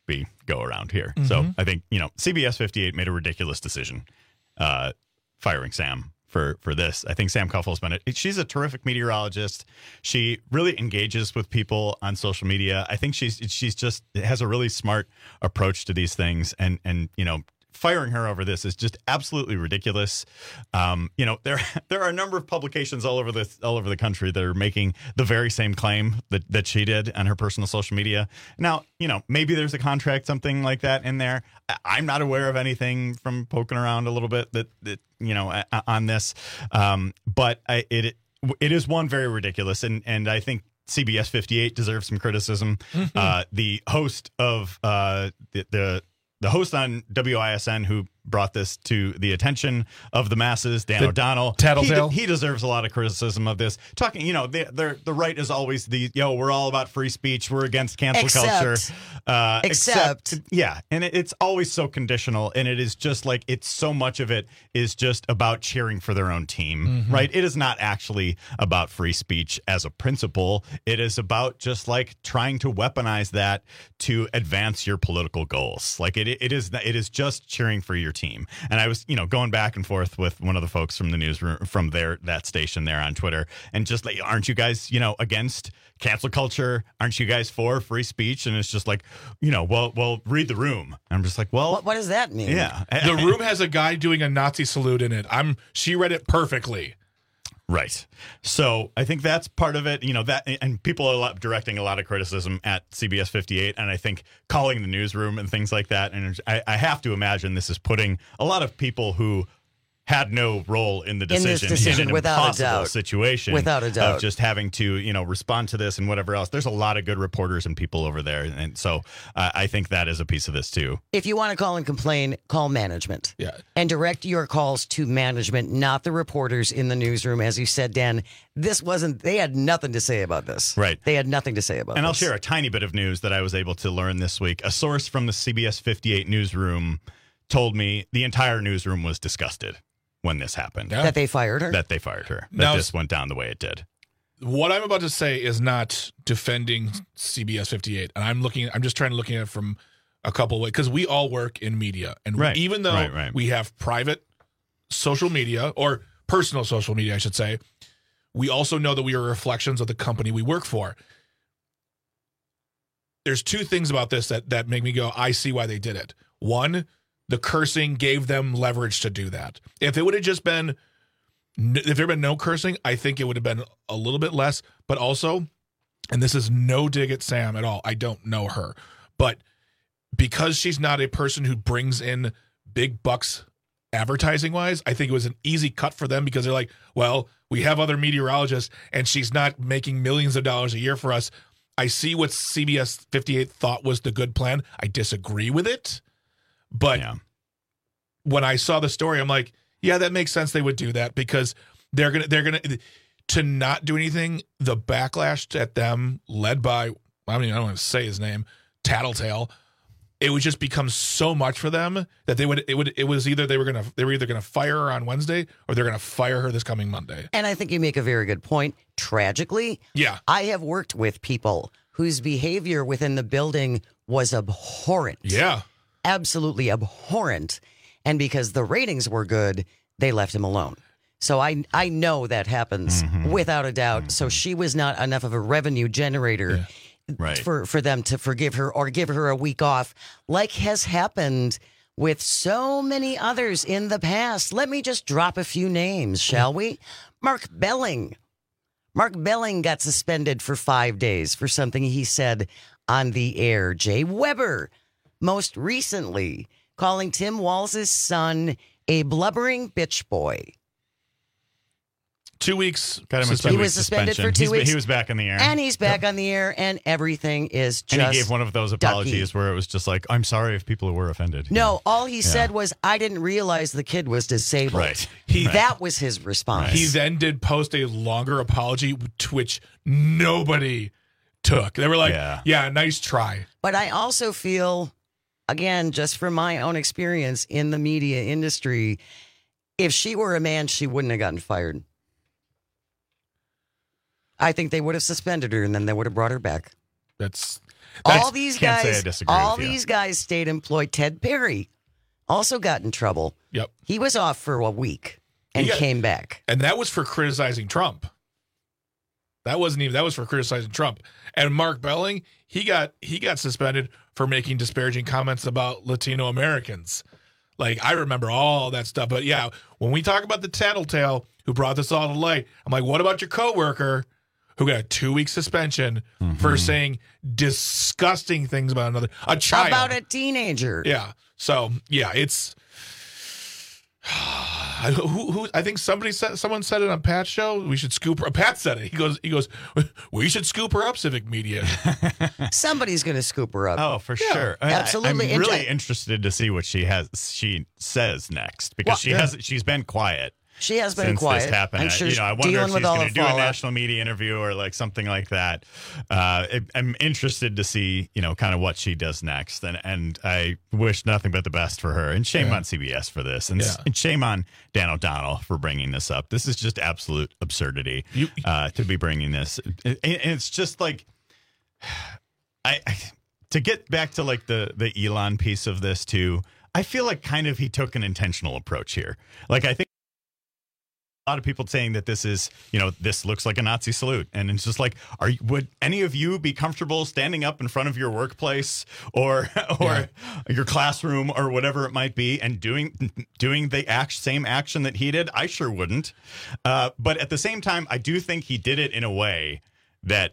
be go around here. Mm-hmm. So I think, you know, C B S fifty-eight made a ridiculous decision uh, firing Sam for for this. I think Sam Kuffel's been a, she's a terrific meteorologist. She really engages with people on social media. I think she's she's just has a really smart approach to these things, and and you know, firing her over this is just absolutely ridiculous. Um, you know, there there are a number of publications all over the all over the country that are making the very same claim that, that she did on her personal social media. Now, you know, maybe there's a contract, something like that in there. I, I'm not aware of anything from poking around a little bit that, that you know, on this. Um, but I, it it is one very ridiculous, and and I think C B S fifty-eight deserves some criticism. Mm-hmm. Uh, the host of uh, the, the The host on W I S N who brought this to the attention of the masses, Dan the O'Donnell, Tattletale. He, he deserves a lot of criticism of this. Talking, you know, the the, the right is always the, yo, we're all about free speech. We're against cancel Except, culture. Uh, except, except, yeah. And it, it's always so conditional. And it is just like, it's so much of it is just about cheering for their own team, mm-hmm. right? It is not actually about free speech as a principle. It is about just like trying to weaponize that to advance your political goals. Like it, it is, it is just cheering for your team. And I was, you know, going back and forth with one of the folks from the newsroom, from their, that station there on Twitter, and just like, aren't you guys, you know, against cancel culture? Aren't you guys for free speech? And it's just like, you know, well, well, read the room. I'm just like, well, what, what does that mean? Yeah. The room has a guy doing a Nazi salute in it. I'm, she read it perfectly. Right. So I think that's part of it, you know, that, and people are a lot, directing a lot of criticism at C B S fifty-eight, and I think calling the newsroom and things like that. And I, I have to imagine this is putting a lot of people who had no role in the decision in, this decision, in an without impossible a doubt. situation, without a doubt, of just having to, you know, respond to this and whatever else. There's a lot of good reporters and people over there, and so uh, I think that is a piece of this too. If you want to call and complain, call management. Yeah, and direct your calls to management, not the reporters in the newsroom. As you said, Dan, this wasn't. They had nothing to say about this. Right, they had nothing to say about. And this. I'll share a tiny bit of news that I was able to learn this week. A source from the C B S fifty-eight newsroom told me the entire newsroom was disgusted when this happened. Yeah. That they fired her? That they fired her. That Now, this went down the way it did. What I'm about to say is not defending C B S fifty-eight. And I'm looking, I'm just trying to look at it from a couple of ways, because we all work in media. And right. we, even though right, right. we have private social media, or personal social media, I should say, we also know that we are reflections of the company we work for. There's two things about this that, that make me go, I see why they did it. One, the cursing gave them leverage to do that. If it would have just been, if there had been no cursing, I think it would have been a little bit less. But also, and this is no dig at Sam at all, I don't know her, but because she's not a person who brings in big bucks advertising wise, I think it was an easy cut for them, because they're like, well, we have other meteorologists and she's not making millions of dollars a year for us. I see what C B S fifty-eight thought was the good plan. I disagree with it. But yeah. when I saw the story, I'm like, yeah, that makes sense. They would do that, because they're gonna they're gonna to not do anything. The backlash at them, led by, I mean, I don't want to say his name, Tattletale. It would just become so much for them that they would it would it was either they were gonna they were either gonna fire her on Wednesday, or they're gonna fire her this coming Monday. And I think you make a very good point. Tragically, yeah, I have worked with people whose behavior within the building was abhorrent. Yeah. Absolutely abhorrent. And because the ratings were good, they left him alone. So I I know that happens mm-hmm. without a doubt. Mm-hmm. So she was not enough of a revenue generator yeah. right. for, for them to forgive her or give her a week off, like has happened with so many others in the past. Let me just drop a few names, shall we? Mark Belling. Mark Belling got suspended for five days for something he said on the air. Jay Weber, most recently, calling Tim Walz's son a blubbering bitch boy. Two weeks. Got him suspended. He was suspended for two He's, weeks. He was back in the air. And he's back yep. on the air, and everything is just And he gave one of those apologies ducky. where it was just like, I'm sorry if people were offended. No, know? all he yeah. said was, I didn't realize the kid was disabled. Right. He, right. That was his response. Right. He then did post a longer apology, to which nobody took. They were like, yeah, yeah nice try. But I also feel, again, just from my own experience in the media industry, if she were a man, she wouldn't have gotten fired. I think they would have suspended her, and then they would have brought her back. That's, all that's these can't say I guys. disagree All with you. these guys stayed employed. Ted Perry also got in trouble. Yep. He was off for a week and He got- came back. And that was for criticizing Trump. That wasn't even that was for criticizing Trump. And Mark Belling, he got he got suspended for making disparaging comments about Latino Americans. Like, I remember all that stuff. But yeah, when we talk about the tattletale who brought this all to light, I'm like, what about your coworker who got a two week suspension Mm-hmm. for saying disgusting things about another a child? About a teenager. Yeah. So yeah, it's who, who I think somebody said someone said it on Pat's show. We should scoop her. Pat said it. He goes, he goes, we should scoop her up, Civic Media. Somebody's going to scoop her up. Oh, for Yeah, sure. I- absolutely. I'm really And- interested to see what she has. She says next because Well, she yeah. has. She's been quiet. She has been since quiet. this happened. I'm I- sure you know, I she's wonder if dealing she's with all going the to do a fallout. national media interview or like something like that. Uh, I, I'm interested to see, you know, kind of what she does next, and and I wish nothing but the best for her. And shame Yeah. on C B S for this, and, Yeah. and shame on Dan O'Donnell for bringing this up. This is just absolute absurdity You- uh, to be bringing this. And it's just like, I, I to get back to like the the Elon piece of this too. I feel like kind of he took an intentional approach here. Like I think. A lot of people saying that this is, you know, this looks like a Nazi salute, and it's just like, are you, would any of you be comfortable standing up in front of your workplace or or Yeah. your classroom or whatever it might be and doing doing the act, same action that he did? I sure wouldn't. Uh, but at the same time, I do think he did it in a way that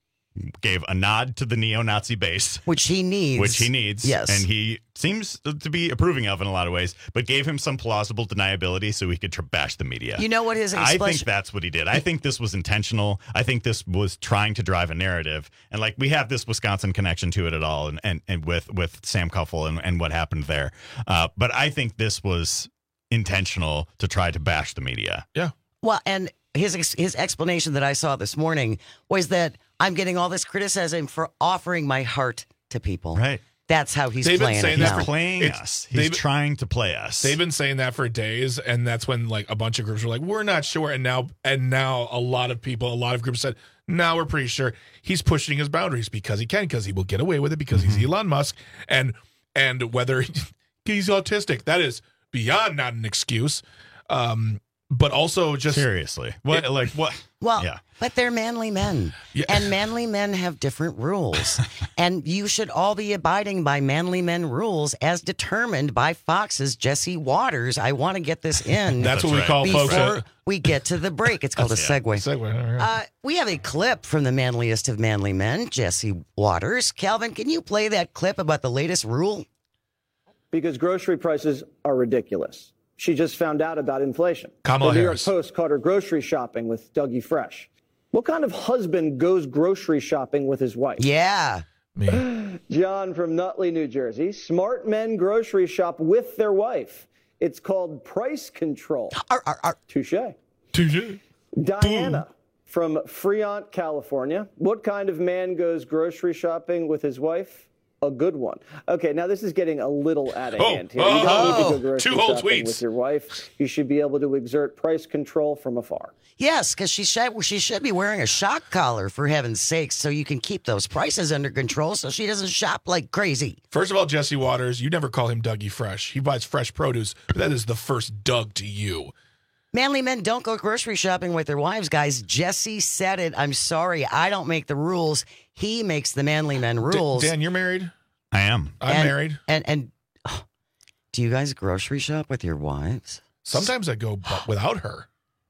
gave a nod to the neo-Nazi base, Which he needs. which he needs, Yes. and he seems to be approving of in a lot of ways, but gave him some plausible deniability so he could tr- bash the media. You know what his I think explanation- that's what he did. I think this was intentional. I think this was trying to drive a narrative, and like we have this Wisconsin connection to it at all, and and, and with with Sam Kuffel and, and what happened there. Uh, but I think this was intentional to try to bash the media. Yeah. Well, and his ex- his explanation that I saw this morning was that I'm getting all this criticism for offering my heart to people. Right. That's how he's They've been playing saying it that now. for- Playing It's- us. He's they've- trying to play us. They've been saying that for days, and that's when like a bunch of groups were like, "We're not sure," and now and now a lot of people, a lot of groups said, "Now we're pretty sure he's pushing his boundaries because he can, because he will get away with it because he's Elon Musk, and and whether he's autistic, that is beyond not an excuse." Um, but also just seriously, what it- like what? Well, Yeah. but they're manly men. Yeah. And manly men have different rules. And you should all be abiding by manly men rules as determined by Fox's Jesse Waters. I want to get this in. That's what we right. call before folks. At, we get to the break. It's called a segue. segue. all right. Uh, we have a clip from the manliest of manly men, Jesse Waters. Calvin, can you play that clip about the latest rule? Because grocery prices are ridiculous. She just found out about inflation. Kamala the New Harris. York Post caught her grocery shopping with Dougie Fresh. What kind of husband goes grocery shopping with his wife? Yeah. Me. John from Nutley, New Jersey. Smart men grocery shop with their wife. It's called price control. Ar, ar, ar. Touche. Touche. Diana from Fremont, California. What kind of man goes grocery shopping with his wife? A good one. Okay, now this is getting a little out of Oh, hand here. You don't need to oh, go grocery two whole shopping tweets. with your wife. You should be able to exert price control from afar. Yes, because she should, she should be wearing a shock collar, for heaven's sakes, so you can keep those prices under control so she doesn't shop like crazy. First of all, Jesse Waters, you never call him Dougie Fresh. He buys fresh produce, but that is the first Doug to you. Manly men don't go grocery shopping with their wives, guys. Jesse said it. I'm sorry. I don't make the rules. He makes the manly men D- rules. Dan, you're married. I am. I'm And- married. And, and oh, do you guys grocery shop with your wives? Sometimes I go bu- without her.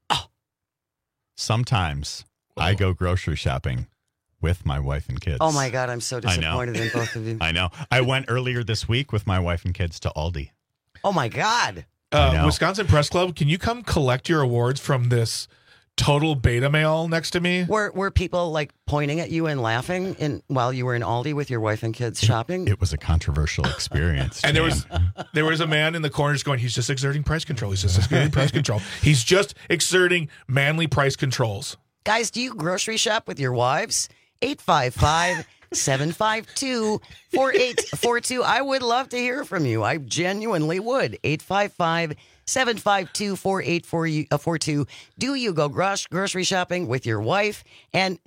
Sometimes I go grocery shopping with my wife and kids. Oh, my God. I'm so I know. disappointed in both of you. I know. I went earlier this week with my wife and kids to Aldi. Oh, my God. I Uh, know. Wisconsin Press Club, can you come collect your awards from this total beta male next to me? Were were people like pointing at you and laughing in while you were in Aldi with your wife and kids shopping? It was a controversial experience. And there Jan. was there was a man in the corner just going, he's just exerting price control. He's just exerting price control. He's just exerting manly price controls. Guys, do you grocery shop with your wives? eight five five, seven five two, four eight four two. I would love to hear from you. I genuinely would. eight five five, seven five two, four eight four two. Do you go gro- grocery shopping with your wife? And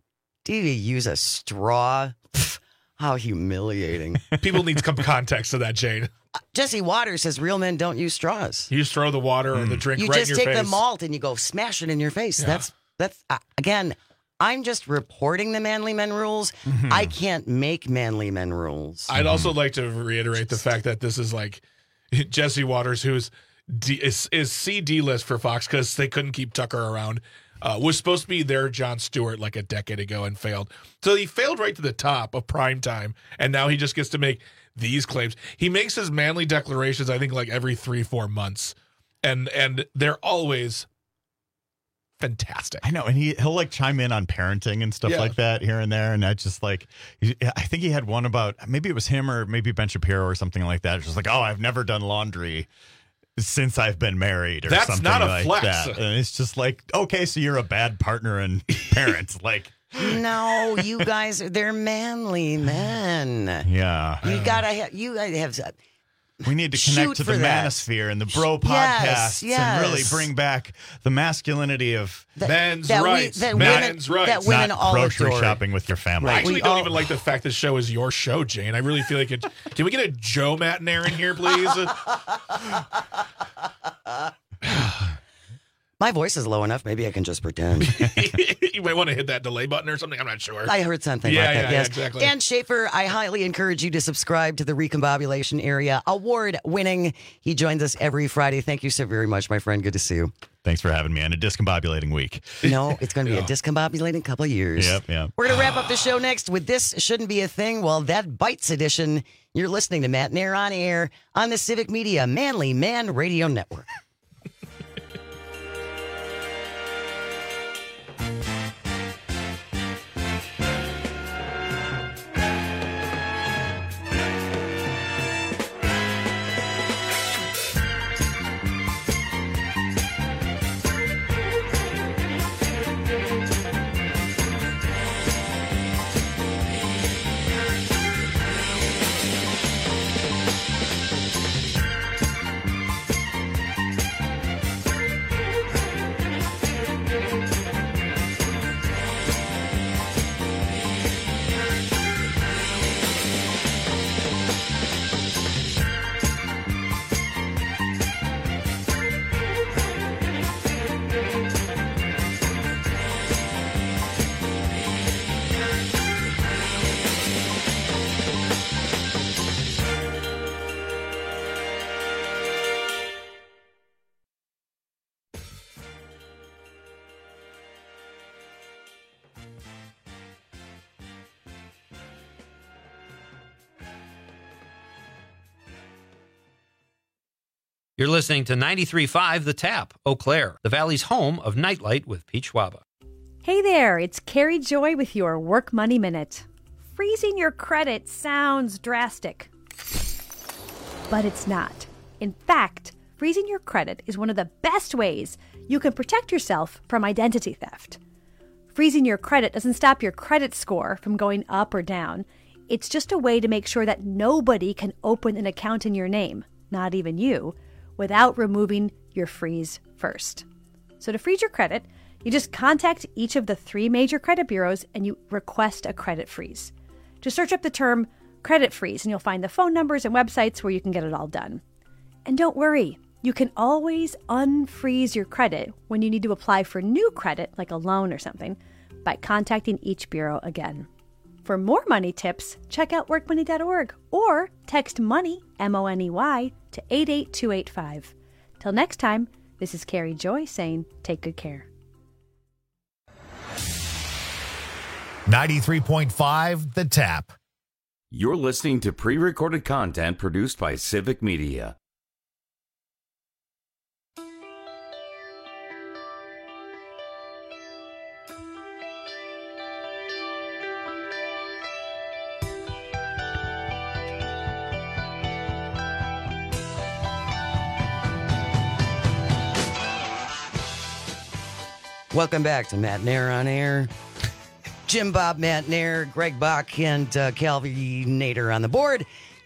Do you use a straw? Pfft, how humiliating. People need some context to that, Jane. Uh, Jesse Waters says real men don't use straws. You just throw the water mm. or the drink you right in your your face. face. You just take the malt and you go smash it in your face. Yeah. That's, that's uh, again, I'm just reporting the manly men rules. Mm-hmm. I can't make manly men rules. I'd mm-hmm. also like to reiterate the fact that this is like Jesse Waters, who's D, is, is C D list for Fox because they couldn't keep Tucker around. Uh, was supposed to be their Jon Stewart like a decade ago and failed. So he failed right to the top of prime time, and now he just gets to make these claims. He makes his manly declarations, I think, like every three, four months, and and they're always fantastic. I know, and he he'll like chime in on parenting and stuff yeah. like that here and there, and I just like I think he had one about maybe it was him or maybe Ben Shapiro or something like that. It's just like, oh, I've never done laundry since I've been married or That's something not a like flex. that. And it's just like, okay, so you're a bad partner and parent. Like, no, you guys, they're manly men. Yeah. You gotta have, you gotta have. We need to connect to the that. manosphere and the bro yes, podcasts yes. and really bring back the masculinity of that, men's that rights. We, that men's women, rights. That women Not all grocery adore. shopping with your family. I actually we don't all, even like the fact this show is your show, Jane. I really feel like it. Can we get a Joe Mattinair in here, please? My voice is low enough. Maybe I can just pretend. You might want to hit that delay button or something. I'm not sure. I heard something yeah, like that. Yeah, yes. yeah, exactly. Dan Schaefer, I highly encourage you to subscribe to the Recombobulation Area Award winning. He joins us every Friday. Thank you so very much, my friend. Good to see you. Thanks for having me on a discombobulating week. No, it's going to be yeah. a discombobulating couple of years. Yep, yep. We're going to wrap up the show next with This Shouldn't Be a Thing. Well, that Bites edition. You're listening to Matt Nair on air on the Civic Media Manly Man Radio Network. You're listening to ninety-three point five The Tap, Eau Claire, the Valley's home of Nightlight with Pete Schwaba. Hey there, it's Carrie Joy with your Work Money Minute. Freezing your credit sounds drastic, but it's not. In fact, freezing your credit is one of the best ways you can protect yourself from identity theft. Freezing your credit doesn't stop your credit score from going up or down. It's just a way to make sure that nobody can open an account in your name, not even you, without removing your freeze first. So to freeze your credit, you just contact each of the three major credit bureaus and you request a credit freeze. Just search up the term credit freeze and you'll find the phone numbers and websites where you can get it all done. And don't worry, you can always unfreeze your credit when you need to apply for new credit, like a loan or something, by contacting each bureau again. For more money tips, check out work money dot org or text MONEY, M O N E Y, to eight eight two eight five. Till next time, this is Carrie Joy saying take good care. ninety-three point five The Tap. You're listening to pre-recorded content produced by Civic Media. Welcome back to Matt Nair on air. Jim Bob Matt Nair, Greg Bach, and uh, Calvin Nader on the board.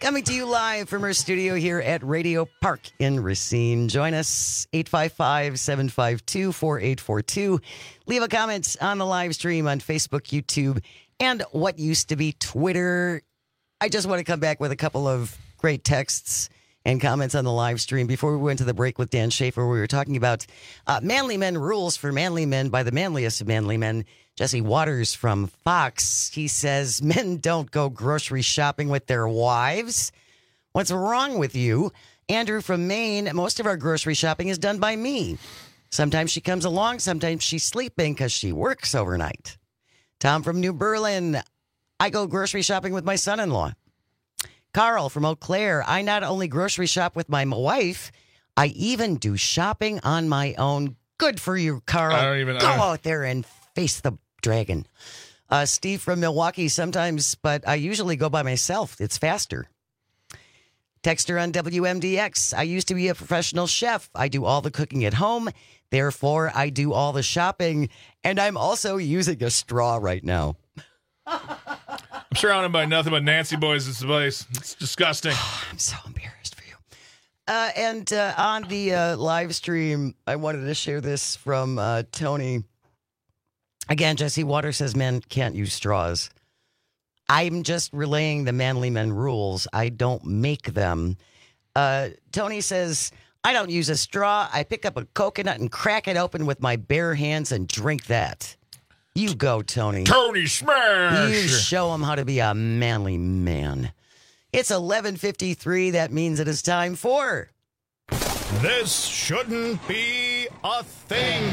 Coming to you live from our studio here at Radio Park in Racine. Join us, eight five five, seven five two, four eight four two. Leave a comment on the live stream on Facebook, YouTube, and what used to be Twitter. I just want to come back with a couple of great texts and comments on the live stream. Before we went to the break with Dan Schaefer, we were talking about uh, manly men rules for manly men by the manliest of manly men. Jesse Waters from Fox, he says, men don't go grocery shopping with their wives. What's wrong with you? Andrew from Maine, most of our grocery shopping is done by me. Sometimes she comes along, sometimes she's sleeping because she works overnight. Tom from New Berlin, I go grocery shopping with my son-in-law. Carl from Eau Claire, I not only grocery shop with my wife, I even do shopping on my own. Good for you, Carl. I don't even Go know. out there and face the dragon. Uh, Steve from Milwaukee, sometimes, but I usually go by myself. It's faster. Texter on W M D X, I used to be a professional chef. I do all the cooking at home. Therefore, I do all the shopping. And I'm also using a straw right now. I'm surrounded by nothing but Nancy boys in this place. It's disgusting. I'm so embarrassed for you. Uh, and uh, on the uh, live stream, I wanted to share this from uh, Tony. Again, Jesse Waters says men can't use straws. I'm just relaying the manly men rules. I don't make them. Uh, Tony says, I don't use a straw. I pick up a coconut and crack it open with my bare hands and drink that. You go, Tony. Tony Smash! You show him how to be a manly man. It's eleven fifty-three. That means it is time for... This shouldn't be a thing.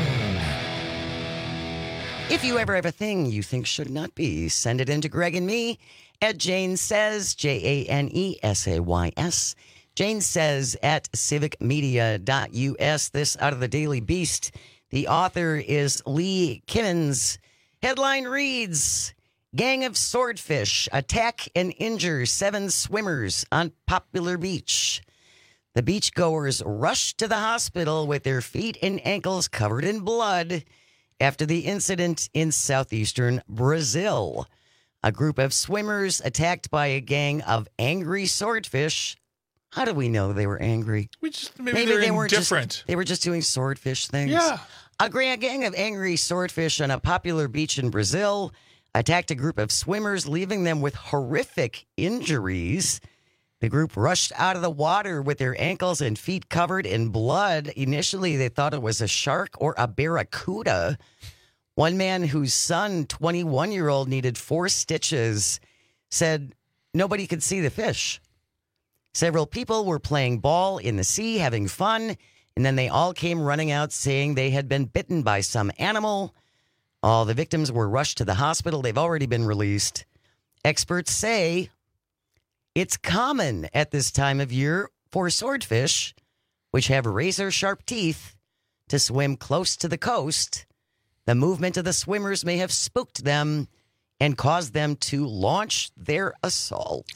If you ever have a thing you think should not be, send it in to Greg and me at Jane Says, J A N E S A Y S. Jane Says at civic media dot U S. This out of the Daily Beast. The author is Lee Kimmons. Headline reads, Gang of swordfish attack and injure seven swimmers on popular beach. The beachgoers rushed to the hospital with their feet and ankles covered in blood after the incident in southeastern Brazil. A group of swimmers attacked by a gang of angry swordfish. How do we know they were angry? We just maybe, maybe they're they weren't indifferent. Just, they were just doing swordfish things. Yeah. A grand gang of angry swordfish on a popular beach in Brazil attacked a group of swimmers, leaving them with horrific injuries. The group rushed out of the water with their ankles and feet covered in blood. Initially, they thought it was a shark or a barracuda. One man whose son, twenty-one-year-old, needed four stitches, said nobody could see the fish. Several people were playing ball in the sea, having fun, and then they all came running out saying they had been bitten by some animal. All the victims were rushed to the hospital. They've already been released. Experts say it's common at this time of year for swordfish, which have razor-sharp teeth, to swim close to the coast. The movement of the swimmers may have spooked them and caused them to launch their assault.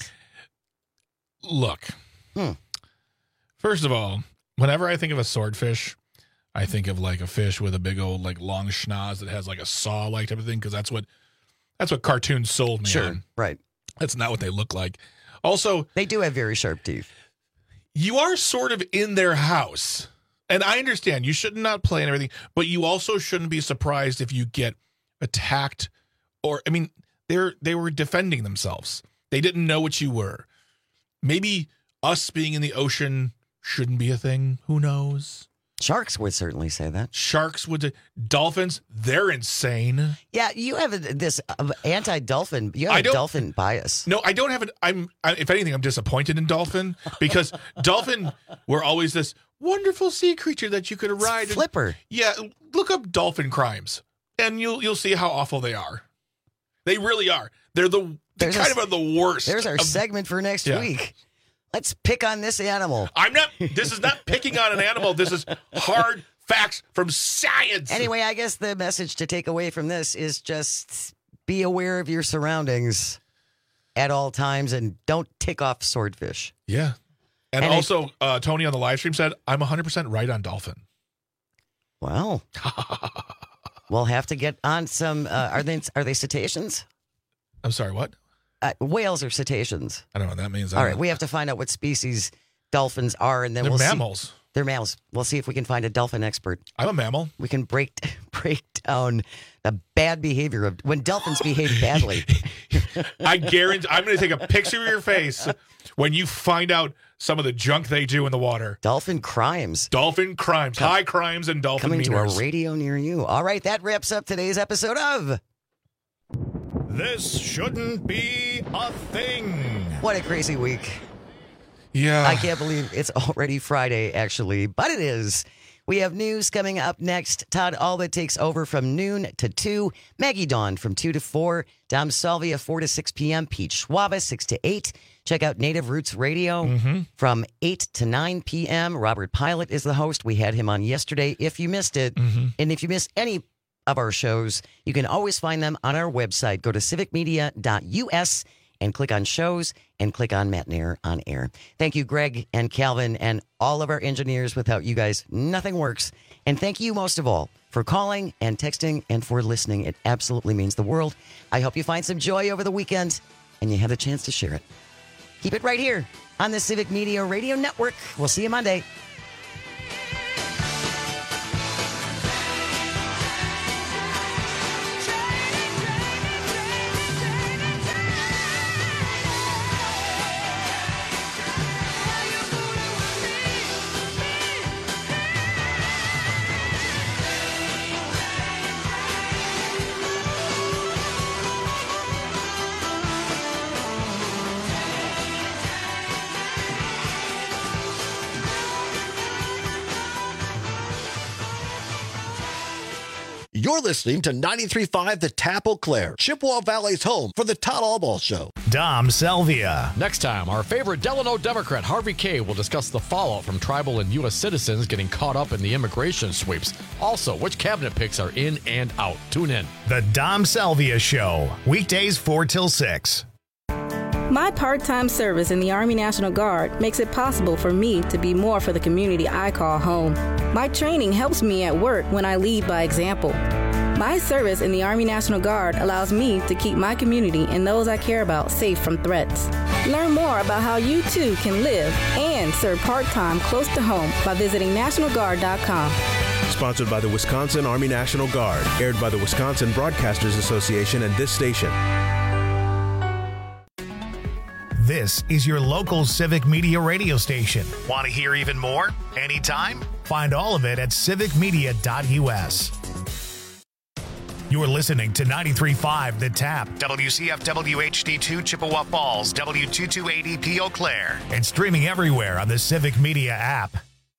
Look, hmm. First of all, whenever I think of a swordfish, I think of like a fish with a big old like long schnoz that has like a saw-like type of thing, because that's what that's what cartoons sold me Sure, on. right. That's not what they look like. Also, they do have very sharp teeth. You are sort of in their house. And I understand you should not play and everything, but you also shouldn't be surprised if you get attacked or, I mean, they're they were defending themselves. They didn't know what you were. Maybe us being in the ocean shouldn't be a thing. Who knows? Sharks would certainly say that. Sharks would. Dolphins, they're insane. Yeah, you have a, this uh, anti-dolphin. You have I a don't- dolphin bias. No, I don't have an. I'm. I, if anything, I'm disappointed in dolphin because dolphin were always this wonderful sea creature that you could ride. and- Flipper. yeah, look up dolphin crimes, and you'll you'll see how awful they are. They really are. They're the they're There's kind our- of the worst. There's our of- segment for next Yeah. week. Let's pick on this animal. I'm not. This is not picking on an animal. This is hard facts from science. Anyway, I guess the message to take away from this is just be aware of your surroundings at all times and don't tick off swordfish. Yeah. And, And also, uh, Tony on the live stream said, I'm one hundred percent right on dolphin. Well, we'll have to get on some. Uh, are they are they cetaceans? I'm sorry, what? uh, whales or cetaceans? I don't know what that means. All right, we have to find out what species dolphins are, and then They're we'll mammals. See. They're mammals. We'll see if we can find a dolphin expert. I'm a mammal. We can break break down the bad behavior of when dolphins behave badly. I guarantee I'm going to take a picture of your face when you find out some of the junk they do in the water. Dolphin crimes. Dolphin crimes. Com- High crimes and dolphin Coming meters. to a radio near you. All right, that wraps up today's episode of This Shouldn't Be a Thing. What a crazy week. Yeah. I can't believe it's already Friday, actually, but it is. We have news coming up next. Todd Alba takes over from noon to two. Maggie Dawn from two to four. Dom Salvia, four to six p.m. Pete Schwaba, six to eight. Check out Native Roots Radio mm-hmm. from eight to nine p.m. Robert Pilot is the host. We had him on yesterday. If you missed it, mm-hmm. and if you missed any of our shows, you can always find them on our website. Go to civic media dot u s and click on shows and click on Matt Nair on air. Thank you, Greg and Calvin and all of our engineers. Without you guys, nothing works. And thank you most of all for calling and texting and for listening. It absolutely means the world. I hope you find some joy over the weekend and you have a chance to share it. Keep it right here on the Civic Media Radio Network. We'll see you Monday. You're listening to ninety-three point five The Tap Eau Claire, Chippewa Valley's home for the Todd Albaugh Show. Dom Salvia. Next time, our favorite Delano Democrat, Harvey Kaye, will discuss the fallout from tribal and U S citizens getting caught up in the immigration sweeps. Also, which cabinet picks are in and out. Tune in. The Dom Salvia Show, weekdays four till six. My part-time service in the Army National Guard makes it possible for me to be more for the community I call home. My training helps me at work when I lead by example. My service in the Army National Guard allows me to keep my community and those I care about safe from threats. Learn more about how you too can live and serve part-time close to home by visiting national guard dot com. Sponsored by the Wisconsin Army National Guard, aired by the Wisconsin Broadcasters Association and this station. This is your local Civic Media radio station. Want to hear even more? Anytime? Find all of it at civic media dot u s. You're listening to ninety-three point five The Tap, W C F W H D two Chippewa Falls, W two two eight E P Eau Claire, and streaming everywhere on the Civic Media app.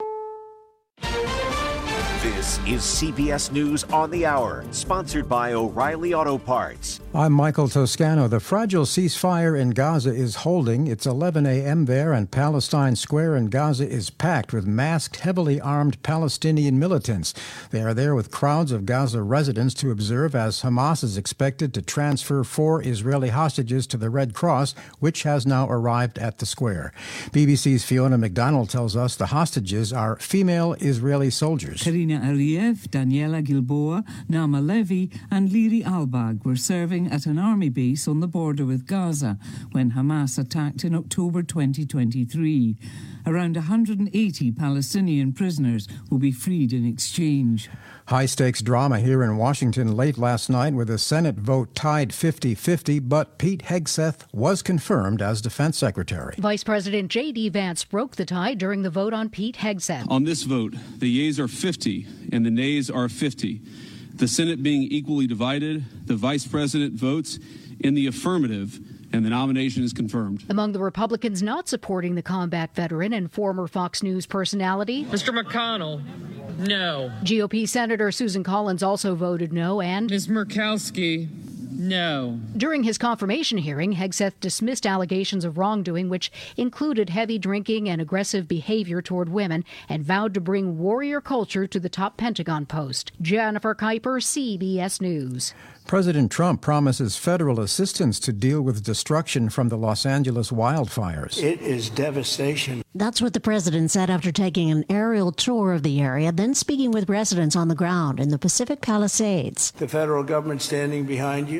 This is C B S News on the Hour, sponsored by O'Reilly Auto Parts. I'm Michael Toscano. The fragile ceasefire in Gaza is holding. It's eleven a.m. there, and Palestine Square in Gaza is packed with masked, heavily armed Palestinian militants. They are there with crowds of Gaza residents to observe as Hamas is expected to transfer four Israeli hostages to the Red Cross, which has now arrived at the square. B B C's Fiona McDonald tells us the hostages are female Israeli soldiers. Karina Ariev, Daniela Gilboa, Naama Levy and Liri Albag were serving at an army base on the border with Gaza when Hamas attacked in October twenty twenty-three. Around one hundred eighty Palestinian prisoners will be freed in exchange. High-stakes drama here in Washington late last night with the Senate vote tied fifty-fifty, but Pete Hegseth was confirmed as defense secretary. Vice President J D. Vance broke the tie during the vote on Pete Hegseth. On this vote, the yeas are fifty and the nays are fifty. The Senate being equally divided, the Vice President votes in the affirmative, and the nomination is confirmed. Among the Republicans not supporting the combat veteran and former Fox News personality, Mister McConnell, no. G O P Senator Susan Collins also voted no, and Miz Murkowski, no. During his confirmation hearing, Hegseth dismissed allegations of wrongdoing, which included heavy drinking and aggressive behavior toward women, and vowed to bring warrior culture to the top Pentagon post. Jennifer Kuiper, C B S News. President Trump promises federal assistance to deal with destruction from the Los Angeles wildfires. It is devastation. That's what the president said after taking an aerial tour of the area, then speaking with residents on the ground in the Pacific Palisades. The federal government standing behind you.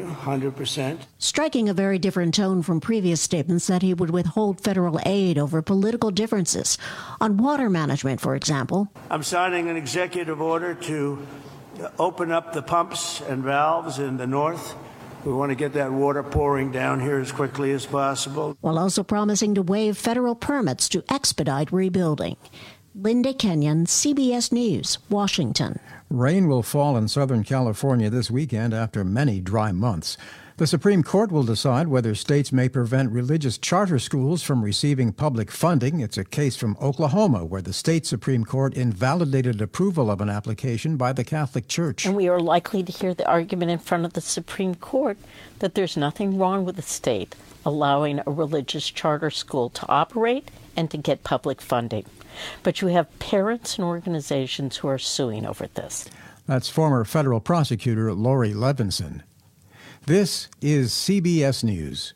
you, one hundred percent. Striking a very different tone from previous statements that he would withhold federal aid over political differences. On water management, for example. I'm signing an executive order to open up the pumps and valves in the north. We want to get that water pouring down here as quickly as possible. While also promising to waive federal permits to expedite rebuilding. Linda Kenyon, C B S News, Washington. Rain will fall in Southern California this weekend after many dry months. The Supreme Court will decide whether states may prevent religious charter schools from receiving public funding. It's a case from Oklahoma where the state Supreme Court invalidated approval of an application by the Catholic Church. And we are likely to hear the argument in front of the Supreme Court that there's nothing wrong with the state allowing a religious charter school to operate and to get public funding. But you have parents and organizations who are suing over this. That's former federal prosecutor Lori Levinson. This is C B S News.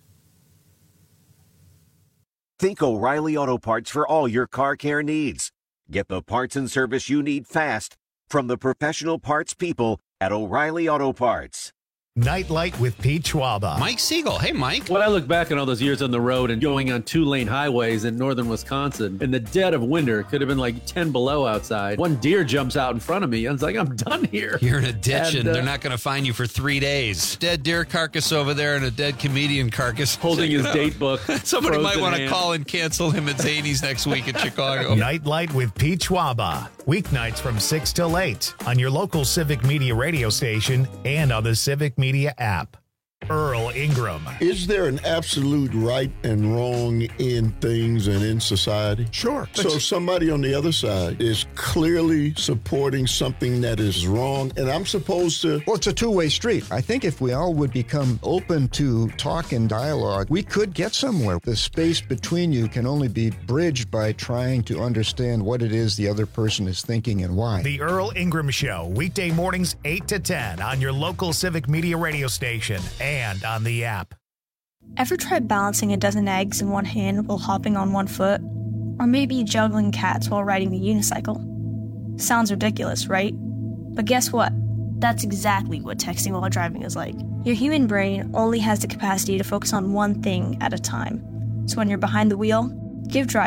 Think O'Reilly Auto Parts for all your car care needs. Get the parts and service you need fast from the professional parts people at O'Reilly Auto Parts. Nightlight with Pete Schwaba. Mike Siegel. Hey, Mike. When I look back on all those years on the road and going on two-lane highways in northern Wisconsin, in the dead of winter, it could have been like ten below outside. One deer jumps out in front of me. I was like, I'm done here. You're in a ditch, and, and uh, they're not going to find you for three days. Dead deer carcass over there and a dead comedian carcass. Holding his date book. Somebody might want to call and cancel him at Zany's next week in Chicago. Nightlight with Pete Schwaba. Weeknights from six till eight on your local Civic Media radio station and on the Civic Media app. Earl Ingram. Is there an absolute right and wrong in things and in society? Sure. So somebody on the other side is clearly supporting something that is wrong, and I'm supposed to... Well, it's a two-way street. I think if we all would become open to talk and dialogue, we could get somewhere. The space between you can only be bridged by trying to understand what it is the other person is thinking and why. The Earl Ingram Show, weekday mornings eight to ten on your local Civic Media radio station and on the app. Ever tried balancing a dozen eggs in one hand while hopping on one foot? Or maybe juggling cats while riding the unicycle? Sounds ridiculous, right? But guess what? That's exactly what texting while driving is like. Your human brain only has the capacity to focus on one thing at a time. So when you're behind the wheel, give drive